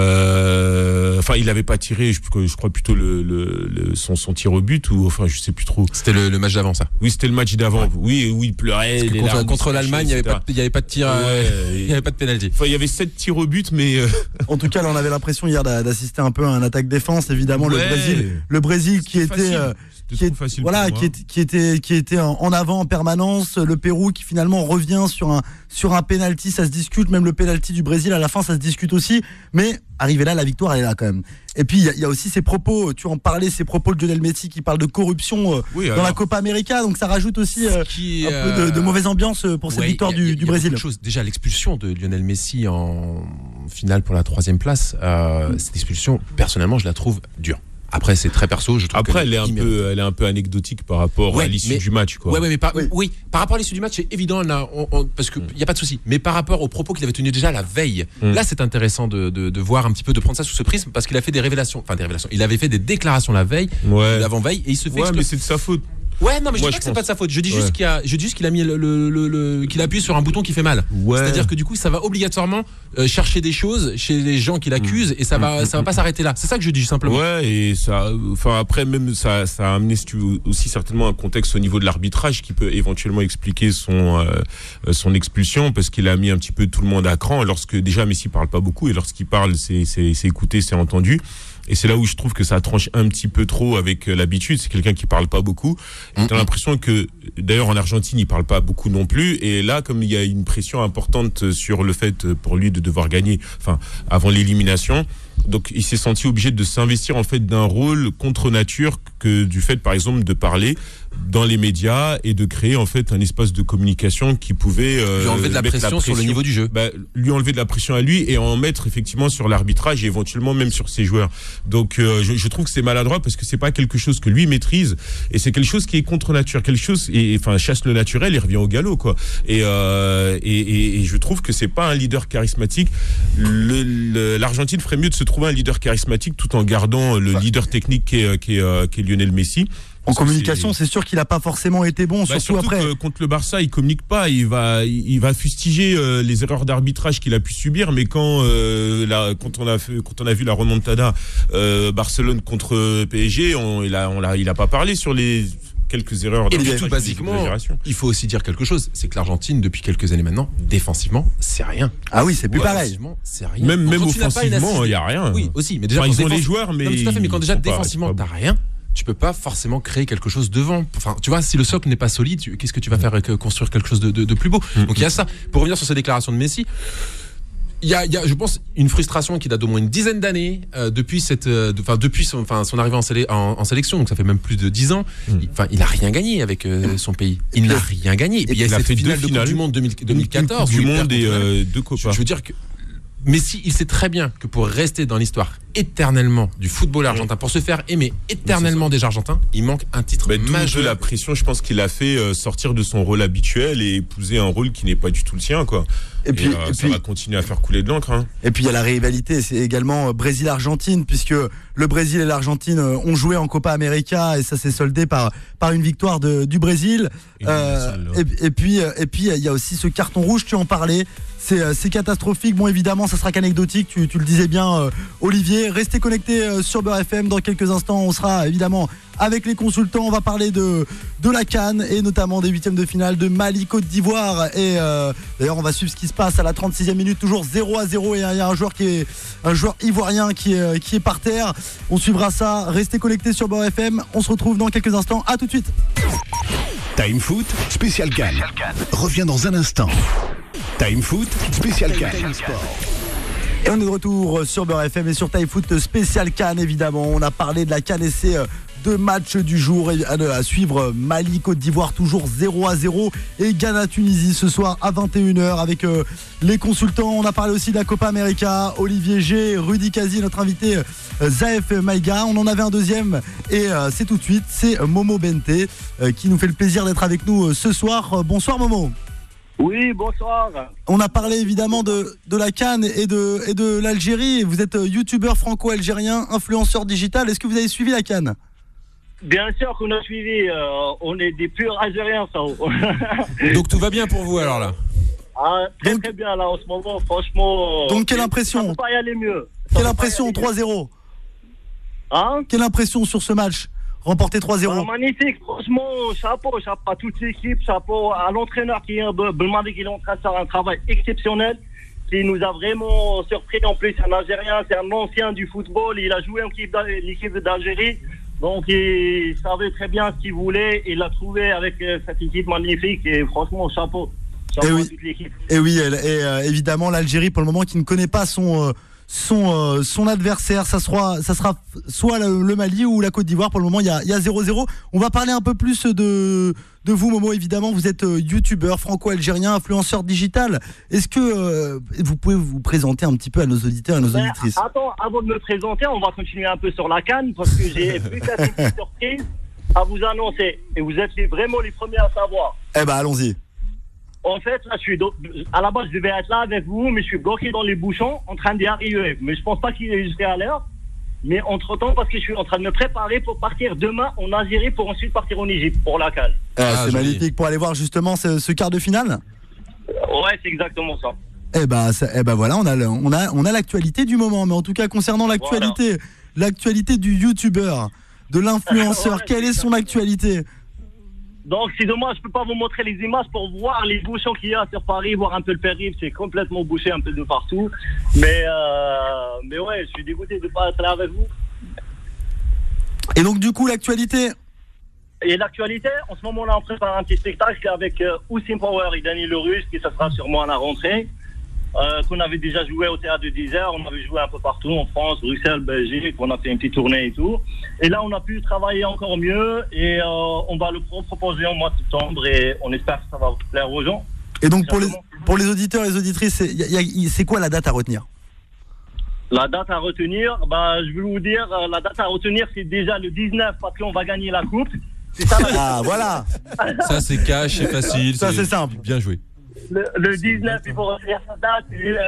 Enfin, il avait pas tiré, je crois plutôt son tir au but, ou enfin, je sais plus trop. C'était le match d'avant, ça. Oui, c'était le match d'avant. Ouais. Oui, où il pleurait. Contre l'Allemagne, il y avait pas de tir, il y avait pas de pénalty. Enfin, il y avait 7 tirs au but, mais en tout cas, là, on avait l'impression hier d'assister un peu à un attaque-défense. Évidemment, le Brésil qui était qui était en avant en permanence. permanence. Le Pérou qui finalement revient sur un penalty, ça se discute. Même le penalty du Brésil à la fin, ça se discute aussi. Mais arrivé là, la victoire elle est là quand même. Et puis il y a aussi ces propos, tu en parlais, ces propos de Lionel Messi qui parle de corruption dans la Copa América. Donc ça rajoute aussi un peu de mauvaise ambiance pour cette victoire du Brésil. Déjà l'expulsion de Lionel Messi en finale pour la 3e place, cette expulsion, personnellement, je la trouve dure. Après, c'est très perso. Je trouve elle est un peu anecdotique par rapport à l'issue du match, quoi. Par rapport à l'issue du match, c'est évident, parce qu'il n'y a pas de souci. Mais par rapport aux propos qu'il avait tenus déjà la veille, là, c'est intéressant de voir un petit peu, de prendre ça sous ce prisme, parce qu'il a fait des révélations. Il avait fait des déclarations la veille, l'avant-veille, et il se fait. Ouais, mais c'est de sa faute. Ouais, non, mais je dis pas que c'est pas de sa faute. Je dis juste qu'il a mis qu'il a appuyé sur un bouton qui fait mal. Ouais. C'est-à-dire que du coup, ça va obligatoirement chercher des choses chez les gens qui l'accusent et ça va pas s'arrêter là. C'est ça que je dis simplement. Ouais, et après même ça a amené aussi certainement un contexte au niveau de l'arbitrage qui peut éventuellement expliquer son expulsion, parce qu'il a mis un petit peu tout le monde à cran. Lorsque déjà Messi parle pas beaucoup, et lorsqu'il parle, c'est écouté, c'est entendu. Et c'est là où je trouve que ça tranche un petit peu trop avec l'habitude. C'est quelqu'un qui parle pas beaucoup. T'as l'impression que, d'ailleurs, en Argentine, il parle pas beaucoup non plus. Et là, comme il y a une pression importante sur le fait pour lui de devoir gagner, avant l'élimination, donc il s'est senti obligé de s'investir en fait d'un rôle contre nature, que du fait, par exemple, de parler dans les médias et de créer en fait un espace de communication qui pouvait lui enlever de la pression sur le niveau du jeu. Lui enlever de la pression à lui et en mettre effectivement sur l'arbitrage et éventuellement même sur ses joueurs. Donc je trouve que c'est maladroit, parce que c'est pas quelque chose que lui maîtrise, et c'est quelque chose qui est contre nature, quelque chose, chasse le naturel et revient au galop, quoi. Et je trouve que c'est pas un leader charismatique. L'Argentine ferait mieux de se trouver un leader charismatique tout en gardant le leader technique qui est Lionel Messi. En communication, c'est sûr qu'il n'a pas forcément été bon, surtout après. Contre le Barça, il communique pas, il va fustiger les erreurs d'arbitrage qu'il a pu subir, mais quand on a vu la remontada Barcelone contre PSG, il a pas parlé sur les quelques erreurs d'arbitrage. Et tout basiquement, il faut aussi dire quelque chose, c'est que l'Argentine, depuis quelques années maintenant, défensivement, c'est rien. Ah oui, c'est plus pareil. C'est rien. Même offensivement, il y a rien. Oui, aussi, mais déjà ils ont les joueurs, mais tout à fait, mais quand déjà défensivement t'as rien, tu peux pas forcément créer quelque chose devant. Tu vois, si le socle n'est pas solide, qu'est-ce que tu vas faire avec construire quelque chose de plus beau? Donc il y a ça. Pour revenir sur ces déclarations de Messi, il y a, je pense, une frustration qui date d'au moins une dizaine d'années depuis son arrivée en sélection. Donc ça fait même plus de 10 ans. Il a rien gagné avec son pays. Il n'a rien gagné. Et puis il y a cette finale de Coupe du Monde 2014. Du monde et deux Copas. Je veux dire que Messi, il sait très bien que pour rester dans l'histoire éternellement du football argentin, pour se faire aimer éternellement des Argentins, il manque un titre majeur. De la pression, je pense qu'il a fait sortir de son rôle habituel et épouser un rôle qui n'est pas du tout le sien, quoi. Et puis ça va continuer à faire couler de l'encre, hein. Et puis il y a la rivalité, c'est également Brésil-Argentine, puisque le Brésil et l'Argentine ont joué en Copa América et ça s'est soldé par une victoire du Brésil. Et puis il y a aussi ce carton rouge, tu en parlais. C'est catastrophique. Bon, évidemment, ça sera qu'anecdotique. Tu le disais bien, Olivier. Restez connectés sur Beurre FM. Dans quelques instants, on sera évidemment avec les consultants. On va parler de la CAN et notamment des huitièmes de finale de Mali, Côte d'Ivoire. Et d'ailleurs, on va suivre ce qui se passe à la 36e minute. Toujours 0-0. Et il y a un joueur ivoirien qui est par terre. On suivra ça. Restez connectés sur Beurre FM. On se retrouve dans quelques instants. À tout de suite. Time Foot, spécial CAN. Revient dans un instant. Time Foot, spécial CAN. Et on est de retour sur Beurre FM et sur Time Foot spécial CAN, évidemment. On a parlé de la CAN et ces deux matchs du jour à suivre. Mali, Côte d'Ivoire, toujours 0-0. Et Ghana-Tunisie ce soir à 21h avec les consultants. On a parlé aussi de la Copa América. Olivier G, Rudy Kazi, notre invité Zaef Maïga. On en avait un deuxième et c'est tout de suite. C'est Momo Bente qui nous fait le plaisir d'être avec nous ce soir. Bonsoir Momo. Oui, bonsoir. On a parlé évidemment de la CAN et de l'Algérie. Vous êtes youtubeur franco-algérien, influenceur digital. Est-ce que vous avez suivi la CAN? Bien sûr qu'on a suivi. On est des purs Algériens, ça. Donc tout va bien pour vous alors là? Très bien là en ce moment, franchement. Donc quelle impression? Ça ne peut pas y aller mieux. Quelle impression 3-0? Quelle impression sur ce match? Remporté 3-0. Magnifique, franchement, chapeau à toute l'équipe, chapeau à l'entraîneur qui est Belmadi, qui est en train de faire un travail exceptionnel, qui nous a vraiment surpris. En plus, c'est un Algérien, c'est un ancien du football, il a joué en l'équipe d'Algérie. Donc il savait très bien ce qu'il voulait. Il l'a trouvé avec cette équipe magnifique et franchement, chapeau. Chapeau à toute l'équipe. Et oui, évidemment, l'Algérie, pour le moment, qui ne connaît pas son adversaire, ça sera soit le Mali ou la Côte d'Ivoire. Pour le moment, il y a 0-0. On va parler un peu plus de vous, Momo. Évidemment, vous êtes youtubeur franco-algérien, influenceur digital. Est-ce que vous pouvez vous présenter un petit peu à nos auditeurs et à nos auditrices? Attends, avant de me présenter, on va continuer un peu sur la CAN parce que j'ai peut-être une petite surprise à vous annoncer. Et vous êtes vraiment les premiers à savoir. Eh ben, allons-y. En fait, là, à la base, je devais être là avec vous, mais je suis bloqué dans les bouchons en train d'y arriver. Mais je pense pas qu'il est jusqu'à l'heure. Mais entre-temps, parce que je suis en train de me préparer pour partir demain en Algérie pour ensuite partir en Égypte pour la CAN. C'est magnifique pour aller voir justement ce quart de finale. Ouais, c'est exactement ça. Eh ben voilà, on a l'actualité du moment. Mais en tout cas, concernant l'actualité du youtubeur, de l'influenceur, quelle est son actualité? Donc c'est dommage, je peux pas vous montrer les images pour voir les bouchons qu'il y a sur Paris, voir un peu le périple, c'est complètement bouché un peu de partout. Mais ouais, je suis dégoûté de pas être là avec vous. Et donc du coup l'actualité? Et l'actualité, en ce moment là on prépare un petit spectacle avec Oussim Power et Dany Le Russe, qui ça sera sûrement à la rentrée. Qu'on avait déjà joué au théâtre de 10 heures, on avait joué un peu partout en France, Bruxelles, Belgique, on a fait une petite tournée et tout. Et là, on a pu travailler encore mieux et on va le proposer en mois de septembre et on espère que ça va plaire aux gens. Et donc pour les auditeurs et les auditrices, c'est quoi la date à retenir? La date à retenir, je vais vous dire, la date à retenir, c'est déjà le 19 parce qu'on va gagner la coupe. C'est ça, voilà. Ça, c'est cash, c'est facile. Ça, c'est simple. Bien joué. Le 19, il faut retenir sa date,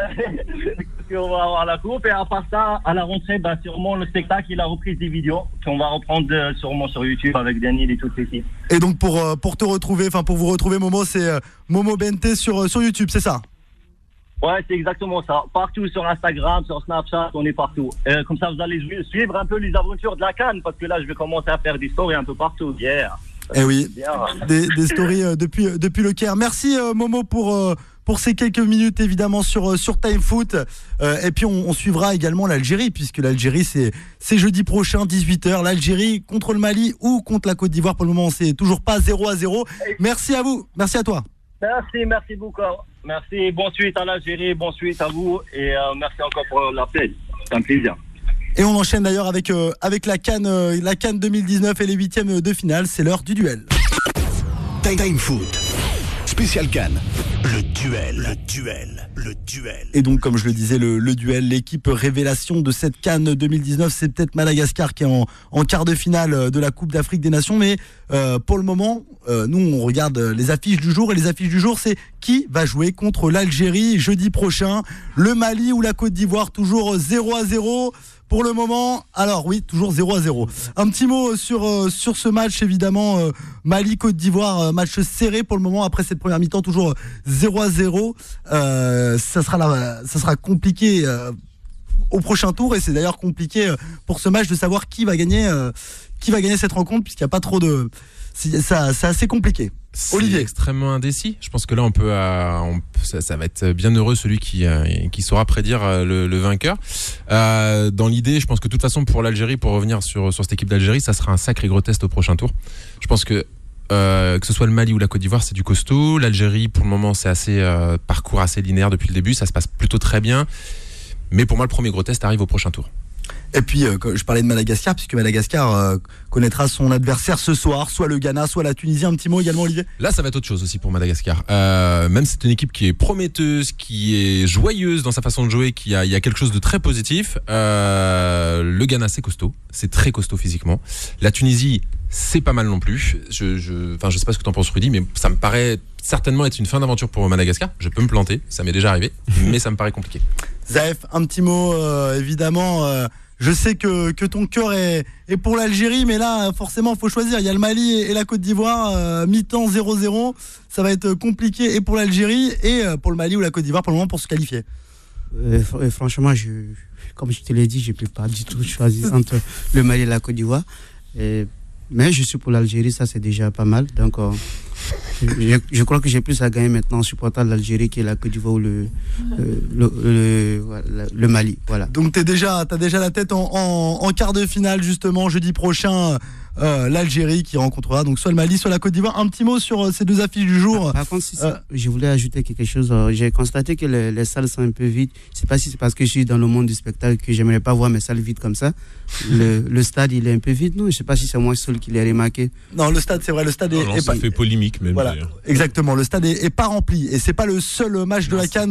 on va avoir la coupe. Et à part ça, à la rentrée, sûrement le spectacle et la reprise des vidéos qu'on va reprendre sûrement sur YouTube avec Daniel et toute l'équipe. Et donc pour vous retrouver, Momo, c'est Momo Bente sur YouTube, c'est ça? Ouais, c'est exactement ça. Partout sur Instagram, sur Snapchat, on est partout. Comme ça, vous allez suivre un peu les aventures de la CAN, parce que là, je vais commencer à faire des stories un peu partout. Yeah. Eh oui, des stories depuis le Caire. Merci Momo pour ces quelques minutes évidemment sur Time Foot. Et puis on suivra également l'Algérie, puisque l'Algérie c'est jeudi prochain 18h. L'Algérie contre le Mali ou contre la Côte d'Ivoire. Pour le moment, c'est toujours pas 0-0. Merci à vous, merci à toi. Merci beaucoup. Merci, bonne suite à l'Algérie, bonne suite à vous et merci encore pour l'appel. C'est un plaisir. Et on enchaîne d'ailleurs avec la CAN 2019 et les huitièmes de finale. C'est l'heure du duel. Time Foot, spécial CAN. Le duel. Et donc, comme je le disais, le duel, l'équipe révélation de cette CAN 2019, c'est peut-être Madagascar qui est en quart de finale de la Coupe d'Afrique des Nations. Mais pour le moment, nous, on regarde les affiches du jour. Et les affiches du jour, c'est qui va jouer contre l'Algérie jeudi prochain, le Mali ou la Côte d'Ivoire, toujours 0-0. Pour le moment, alors oui, toujours 0-0. Un petit mot sur ce match, évidemment, Mali-Côte d'Ivoire, match serré pour le moment, après cette première mi-temps, toujours 0-0. Ça sera compliqué au prochain tour, et c'est d'ailleurs compliqué pour ce match de savoir qui va gagner cette rencontre, puisqu'il n'y a pas trop de... C'est assez compliqué. Olivier. C'est extrêmement indécis. Je pense que là, ça va être bien heureux celui qui saura prédire le vainqueur. Dans l'idée, je pense que de toute façon, pour l'Algérie, pour revenir sur cette équipe d'Algérie, ça sera un sacré gros test au prochain tour. Je pense que ce soit le Mali ou la Côte d'Ivoire, c'est du costaud. L'Algérie, pour le moment, c'est parcours assez linéaire depuis le début. Ça se passe plutôt très bien. Mais pour moi, le premier gros test arrive au prochain tour. Et puis, je parlais de Madagascar, puisque Madagascar connaîtra son adversaire ce soir, soit le Ghana, soit la Tunisie. Un petit mot également, Olivier? Là, ça va être autre chose aussi pour Madagascar. Même c'est une équipe qui est prometteuse, qui est joyeuse dans sa façon de jouer, il y a quelque chose de très positif. Le Ghana, c'est costaud, c'est très costaud physiquement. La Tunisie, c'est pas mal non plus. Je sais pas ce que t'en penses, Rudy, mais ça me paraît certainement être une fin d'aventure pour Madagascar. Je peux me planter, ça m'est déjà arrivé, mais ça me paraît compliqué. Zaef, un petit mot, évidemment. Je sais que ton cœur est pour l'Algérie, mais là, forcément, il faut choisir. Il y a le Mali et la Côte d'Ivoire, mi-temps 0-0. Ça va être compliqué et pour l'Algérie et pour le Mali ou la Côte d'Ivoire pour le moment pour se qualifier. Franchement, comme je te l'ai dit, je ne peux pas du tout choisir entre le Mali et la Côte d'Ivoire. Mais je suis pour l'Algérie, ça c'est déjà pas mal. Donc, Je crois que j'ai plus à gagner maintenant en supportant l'Algérie que la Côte d'Ivoire ou le Mali. Voilà. Donc t'as déjà la tête en quart de finale justement jeudi prochain. L'Algérie qui rencontrera donc soit le Mali soit la Côte d'Ivoire. Un petit mot sur ces deux affiches du jour. Par contre, je voulais ajouter quelque chose. J'ai constaté que les salles sont un peu vides. Je ne sais pas si c'est parce que je suis dans le monde du spectacle que j'aimerais pas voir mes salles vides comme ça. Le stade il est un peu vide, non? Je ne sais pas si c'est moi seul qui l'ai remarqué. Non, le stade, c'est vrai, le stade est ça pas fait polémique même. Voilà, exactement. Le stade est pas rempli et c'est pas le seul match de la CAN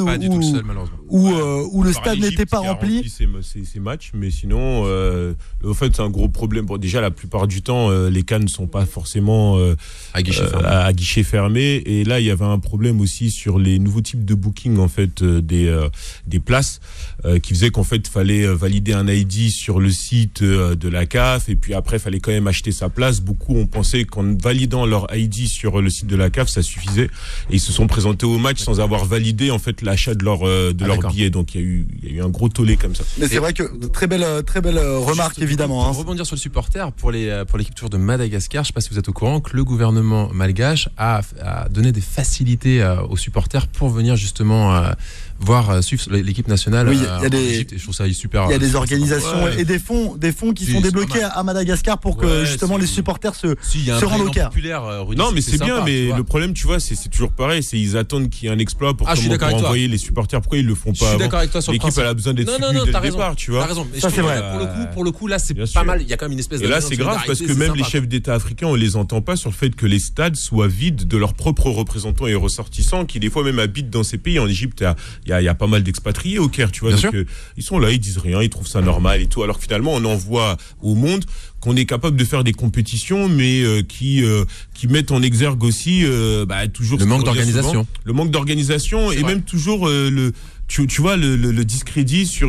où le stade n'était pas rempli. Ces matchs, mais sinon, en fait, c'est un gros problème. Bon, déjà, la plupart du temps, les CAN ne sont pas forcément à guichet fermé. Et là, il y avait un problème aussi sur les nouveaux types de booking en fait des places qui faisait qu'en fait, fallait valider un ID sur le site de la CAF et puis après, fallait quand même acheter sa place. Beaucoup ont pensé qu'en validant leur ID sur le site de la CAF, ça suffisait. Et ils se sont présentés au match sans avoir validé en fait l'achat de leur billet. Donc il y a eu un gros tollé comme ça. Mais c'est vrai que très belle remarque évidemment. Pour rebondir sur le supporter, pour l'équipe toujours de Madagascar, je ne sais pas si vous êtes au courant que le gouvernement malgache a donné des facilités aux supporters pour venir justement suivre l'équipe nationale. Oui, il y a des, je trouve ça super. Il y a des organisations et des fonds qui sont débloqués à Madagascar pour que justement les supporters se rendent au Caire. Non, mais c'est bien, sympa, mais le problème, tu vois, c'est toujours pareil. Ils attendent qu'il y ait un exploit pour envoyer les supporters. Pourquoi ils le font pas? Je suis d'accord avec toi sur le principe. L'équipe a besoin d'être soutenue dès le départ, tu vois. T'as raison. Ça c'est vrai. Pour le coup, là, c'est pas mal. Il y a quand même une espèce de. Et là, c'est grave parce que même les chefs d'État africains, on les entend pas sur le fait que les stades soient vides de leurs propres représentants et ressortissants qui des fois même habitent dans ces pays. En Égypte, il y a pas mal d'expatriés au Caire, tu vois. Donc ils sont là, ils disent rien, ils trouvent ça normal et tout. Alors que finalement, on envoie au monde qu'on est capable de faire des compétitions, mais qui mettent en exergue aussi toujours le manque d'organisation. Le manque d'organisation et même toujours tu vois le discrédit sur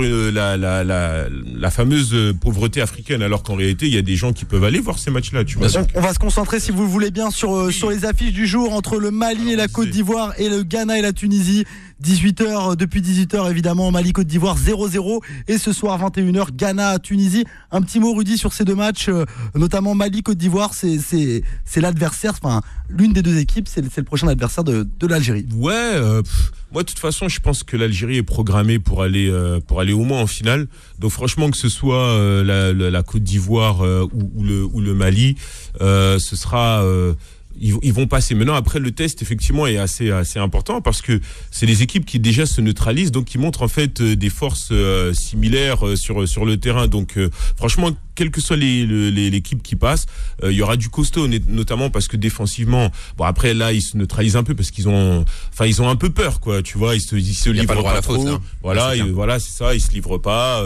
la fameuse pauvreté africaine, alors qu'en réalité il y a des gens qui peuvent aller voir ces matchs-là, tu vois. On va se concentrer, si vous le voulez bien, sur les affiches du jour entre le Mali et la Côte d'Ivoire et le Ghana et la Tunisie. 18h, depuis 18h évidemment, Mali-Côte d'Ivoire 0-0 et ce soir 21h, Ghana-Tunisie. Un petit mot, Rudy, sur ces deux matchs, notamment Mali-Côte d'Ivoire, c'est l'adversaire, enfin l'une des deux équipes, c'est le prochain adversaire de l'Algérie. Ouais, moi de toute façon je pense que l'Algérie est programmée pour aller au moins en finale. Donc franchement, que ce soit la Côte d'Ivoire ou le Mali, ce sera... Ils vont passer. Maintenant, après, le test, effectivement, est assez important parce que c'est des équipes qui déjà se neutralisent, donc qui montrent en fait des forces similaires sur le terrain. Donc, franchement, quelle que soit l'équipe qui passe, il y aura du costaud, notamment parce que défensivement, bon après là, ils se neutralisent un peu parce qu'ils ont un peu peur, quoi. Tu vois, ils se livrent pas trop. Faute, voilà, c'est ça, ils se livrent pas.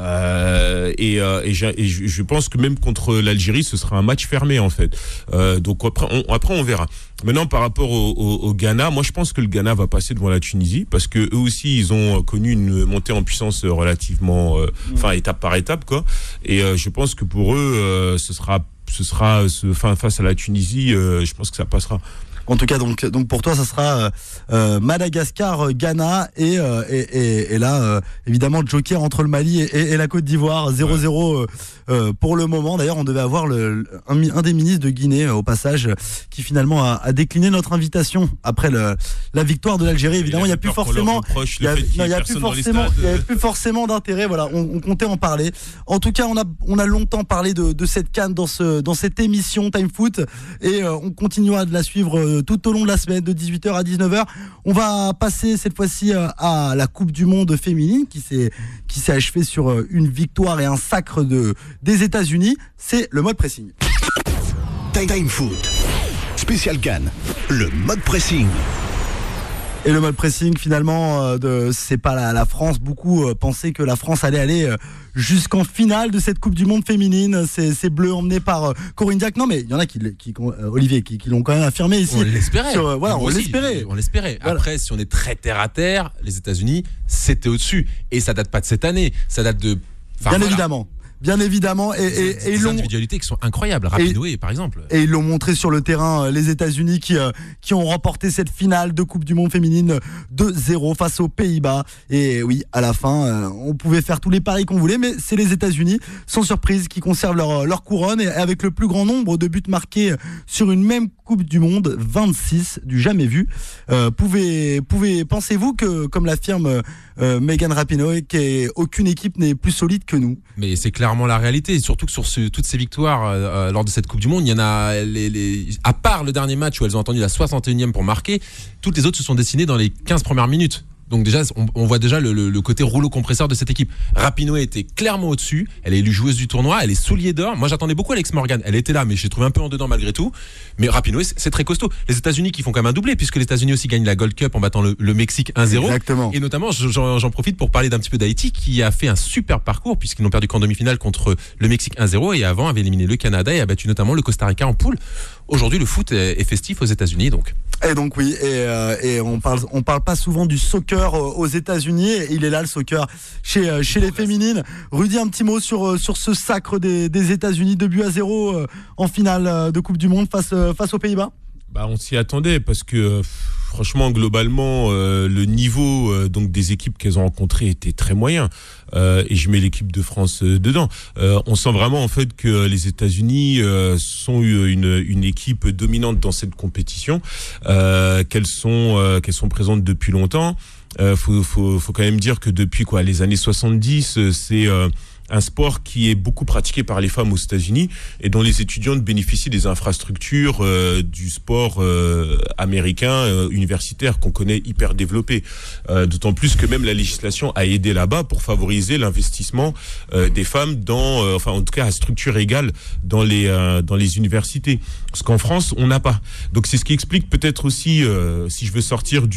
Et je pense que même contre l'Algérie, ce sera un match fermé en fait. Donc après on verra. Maintenant, par rapport au Ghana, moi je pense que le Ghana va passer devant la Tunisie parce que eux aussi ils ont connu une montée en puissance relativement, étape par étape, quoi. Et je pense que pour eux, ce sera face à la Tunisie, je pense que ça passera. En tout cas, donc pour toi, ça sera Madagascar, Ghana et là, évidemment, joker entre le Mali et la Côte d'Ivoire, 0-0 pour le moment. D'ailleurs, on devait avoir un des ministres de Guinée au passage qui finalement a décliné notre invitation après la victoire de l'Algérie. Évidemment, il n'y a plus forcément, plus forcément d'intérêt. Voilà, on comptait en parler. En tout cas, on a longtemps parlé de cette CAN dans cette émission Time Foot et on continuera de la suivre tout au long de la semaine de 18h à 19h. On va passer cette fois-ci à la Coupe du Monde féminine qui s'est achevée sur une victoire et un sacre des États-Unis. C'est le mode pressing. Time Foot spécial CAN, le mode pressing. Et le mode pressing, finalement, c'est pas la France. Beaucoup pensaient que la France allait aller jusqu'en finale de cette Coupe du Monde féminine. C'est bleu emmené par Corinne Diacre. Non, mais il y en a Olivier, qui l'ont quand même affirmé ici. On l'espérait. On l'espérait. Voilà. Après, si on est très terre à terre, les États-Unis, c'était au-dessus. Et ça date pas de cette année. Ça date de. Bien évidemment, et ils l'ont individualités qui sont incroyables, Rapinoe par exemple. Et ils l'ont montré sur le terrain, les États-Unis qui ont remporté cette finale de Coupe du Monde féminine 2-0 face aux Pays-Bas. Et oui, à la fin, on pouvait faire tous les paris qu'on voulait, mais c'est les États-Unis, sans surprise, qui conservent leur couronne et avec le plus grand nombre de buts marqués sur une même Coupe du Monde, 26, du jamais vu. Pensez-vous que, comme l'affirme Megan Rapinoe, qu'aucune équipe n'est plus solide que nous? Mais c'est clairement la réalité, et surtout que sur toutes ces victoires lors de cette Coupe du Monde, il y en a, à part le dernier match où elles ont attendu la 61e pour marquer, toutes les autres se sont dessinées dans les 15 premières minutes. Donc déjà, on voit déjà le côté rouleau compresseur de cette équipe. Rapinoe était clairement au-dessus. Elle est élue joueuse du tournoi. Elle est soulier d'or. Moi, j'attendais beaucoup Alex Morgan. Elle était là, mais je l'ai trouvé un peu en dedans malgré tout. Mais Rapinoe, c'est très costaud. Les États-Unis qui font quand même un doublé, puisque les États-Unis aussi gagnent la Gold Cup en battant le Mexique 1-0. Exactement. Et notamment, j'en profite pour parler d'un petit peu d'Haïti, qui a fait un super parcours, puisqu'ils n'ont perdu qu'en demi-finale contre le Mexique 1-0, et avant avait éliminé le Canada et a battu notamment le Costa Rica en poule. Aujourd'hui, le foot est festif aux États-Unis, donc. Et donc oui, et on parle pas souvent du soccer aux États-Unis. Il est là le soccer chez les féminines. Rudy, un petit mot sur ce sacre des États-Unis, 2-0 en finale de Coupe du Monde face aux Pays-Bas. On s'y attendait parce que franchement, globalement, le niveau donc des équipes qu'elles ont rencontrées était très moyen. Et je mets l'équipe de France dedans. On sent vraiment en fait que les États-Unis sont une équipe dominante dans cette compétition, qu'elles sont présentes depuis longtemps. Faut quand même dire que depuis les années 70, c'est un sport qui est beaucoup pratiqué par les femmes aux États-Unis et dont les étudiantes bénéficient des infrastructures du sport américain universitaire qu'on connaît hyper développé. D'autant plus que même la législation a aidé là-bas pour favoriser l'investissement des femmes enfin en tout cas à structure égale dans les universités. Ce qu'en France on n'a pas. Donc c'est ce qui explique peut-être aussi, si je veux sortir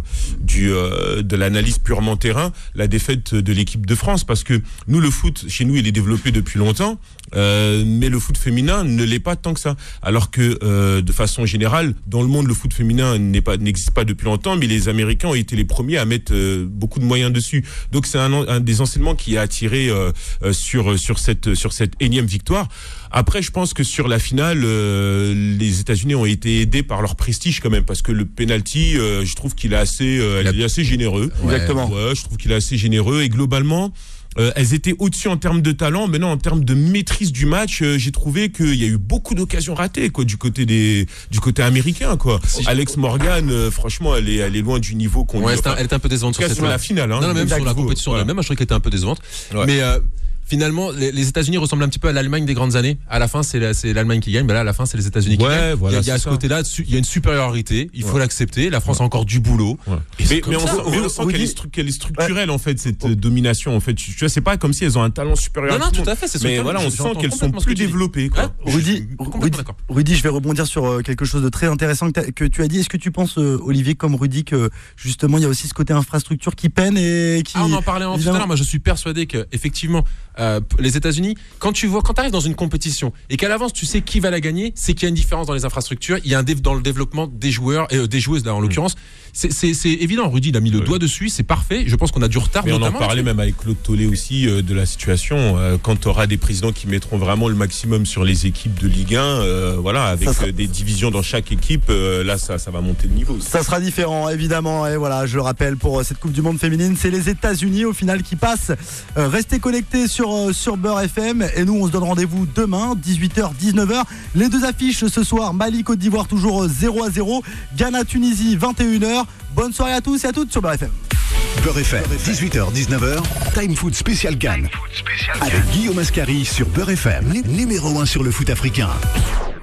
de l'analyse purement terrain, la défaite de l'équipe de France, parce que nous le foot chez nous il est développé depuis longtemps, mais le foot féminin ne l'est pas tant que ça. Alors que de façon générale, dans le monde, le foot féminin n'existe pas depuis longtemps, mais les Américains ont été les premiers à mettre beaucoup de moyens dessus. Donc c'est un des enseignements qui a attiré sur cette énième victoire. Après, je pense que sur la finale, les États-Unis ont été aidés par leur prestige quand même, parce que le penalty, je trouve qu'il est assez généreux. Exactement. Ouais, je trouve qu'il est assez généreux et globalement. Elles étaient au-dessus en termes de talent, mais non, en termes de maîtrise du match, j'ai trouvé qu'il y a eu beaucoup d'occasions ratées, du côté américain, quoi. Alex Morgan, franchement, elle est loin du niveau qu'on lui. Elle était un peu décevante sur la finale, hein. Non, même sur la compétition elle-même, je trouvais qu'elle était un peu décevante. Ouais. Mais finalement, les États-Unis ressemblent un petit peu à l'Allemagne des grandes années. À la fin, c'est l'Allemagne qui gagne. Là, à la fin, c'est les États-Unis qui gagnent. Voilà, il y a ce côté-là, il y a une supériorité. Il faut l'accepter. La France a encore du boulot. Ouais. Mais on sent qu'elle est structurelle, en fait, cette domination. En fait, tu vois, c'est pas comme si elles ont un talent supérieur. Non, tout à fait. Mais voilà, on sent qu'elles sont plus développées. Rudy, je vais rebondir sur quelque chose de très intéressant que tu as dit. Est-ce que tu penses, Olivier, comme Rudy, que justement, il y a aussi ce côté infrastructure qui peine et qui. On en parlait en tout à l'heure. Moi, je suis persuadé que effectivement. Les États-Unis, quand tu arrives dans une compétition et qu'à l'avance tu sais qui va la gagner, c'est qu'il y a une différence dans les infrastructures, il y a dans le développement des joueurs et des joueuses là en l'occurrence. C'est évident. Rudy il a mis le doigt dessus, c'est parfait. Je pense qu'on a du retard. Mais on en parlait même avec Claude Tollet aussi de la situation. Quand tu auras des présidents qui mettront vraiment le maximum sur les équipes de Ligue 1, avec des divisions dans chaque équipe, là ça va monter le niveau. Ça sera différent évidemment. Et voilà, je le rappelle, pour cette Coupe du Monde féminine, c'est les États-Unis au final qui passent. Restez connectés sur Beurre FM et nous on se donne rendez-vous demain 18h 19h. Les deux affiches ce soir, Mali Côte d'Ivoire toujours 0-0, Ghana Tunisie 21h. Bonne soirée à tous et à toutes sur Beurre FM. Beurre FM 18h 19h, Time Foot spécial Cannes avec Guillaume Ascari sur Beurre FM, numéro 1 sur le foot africain.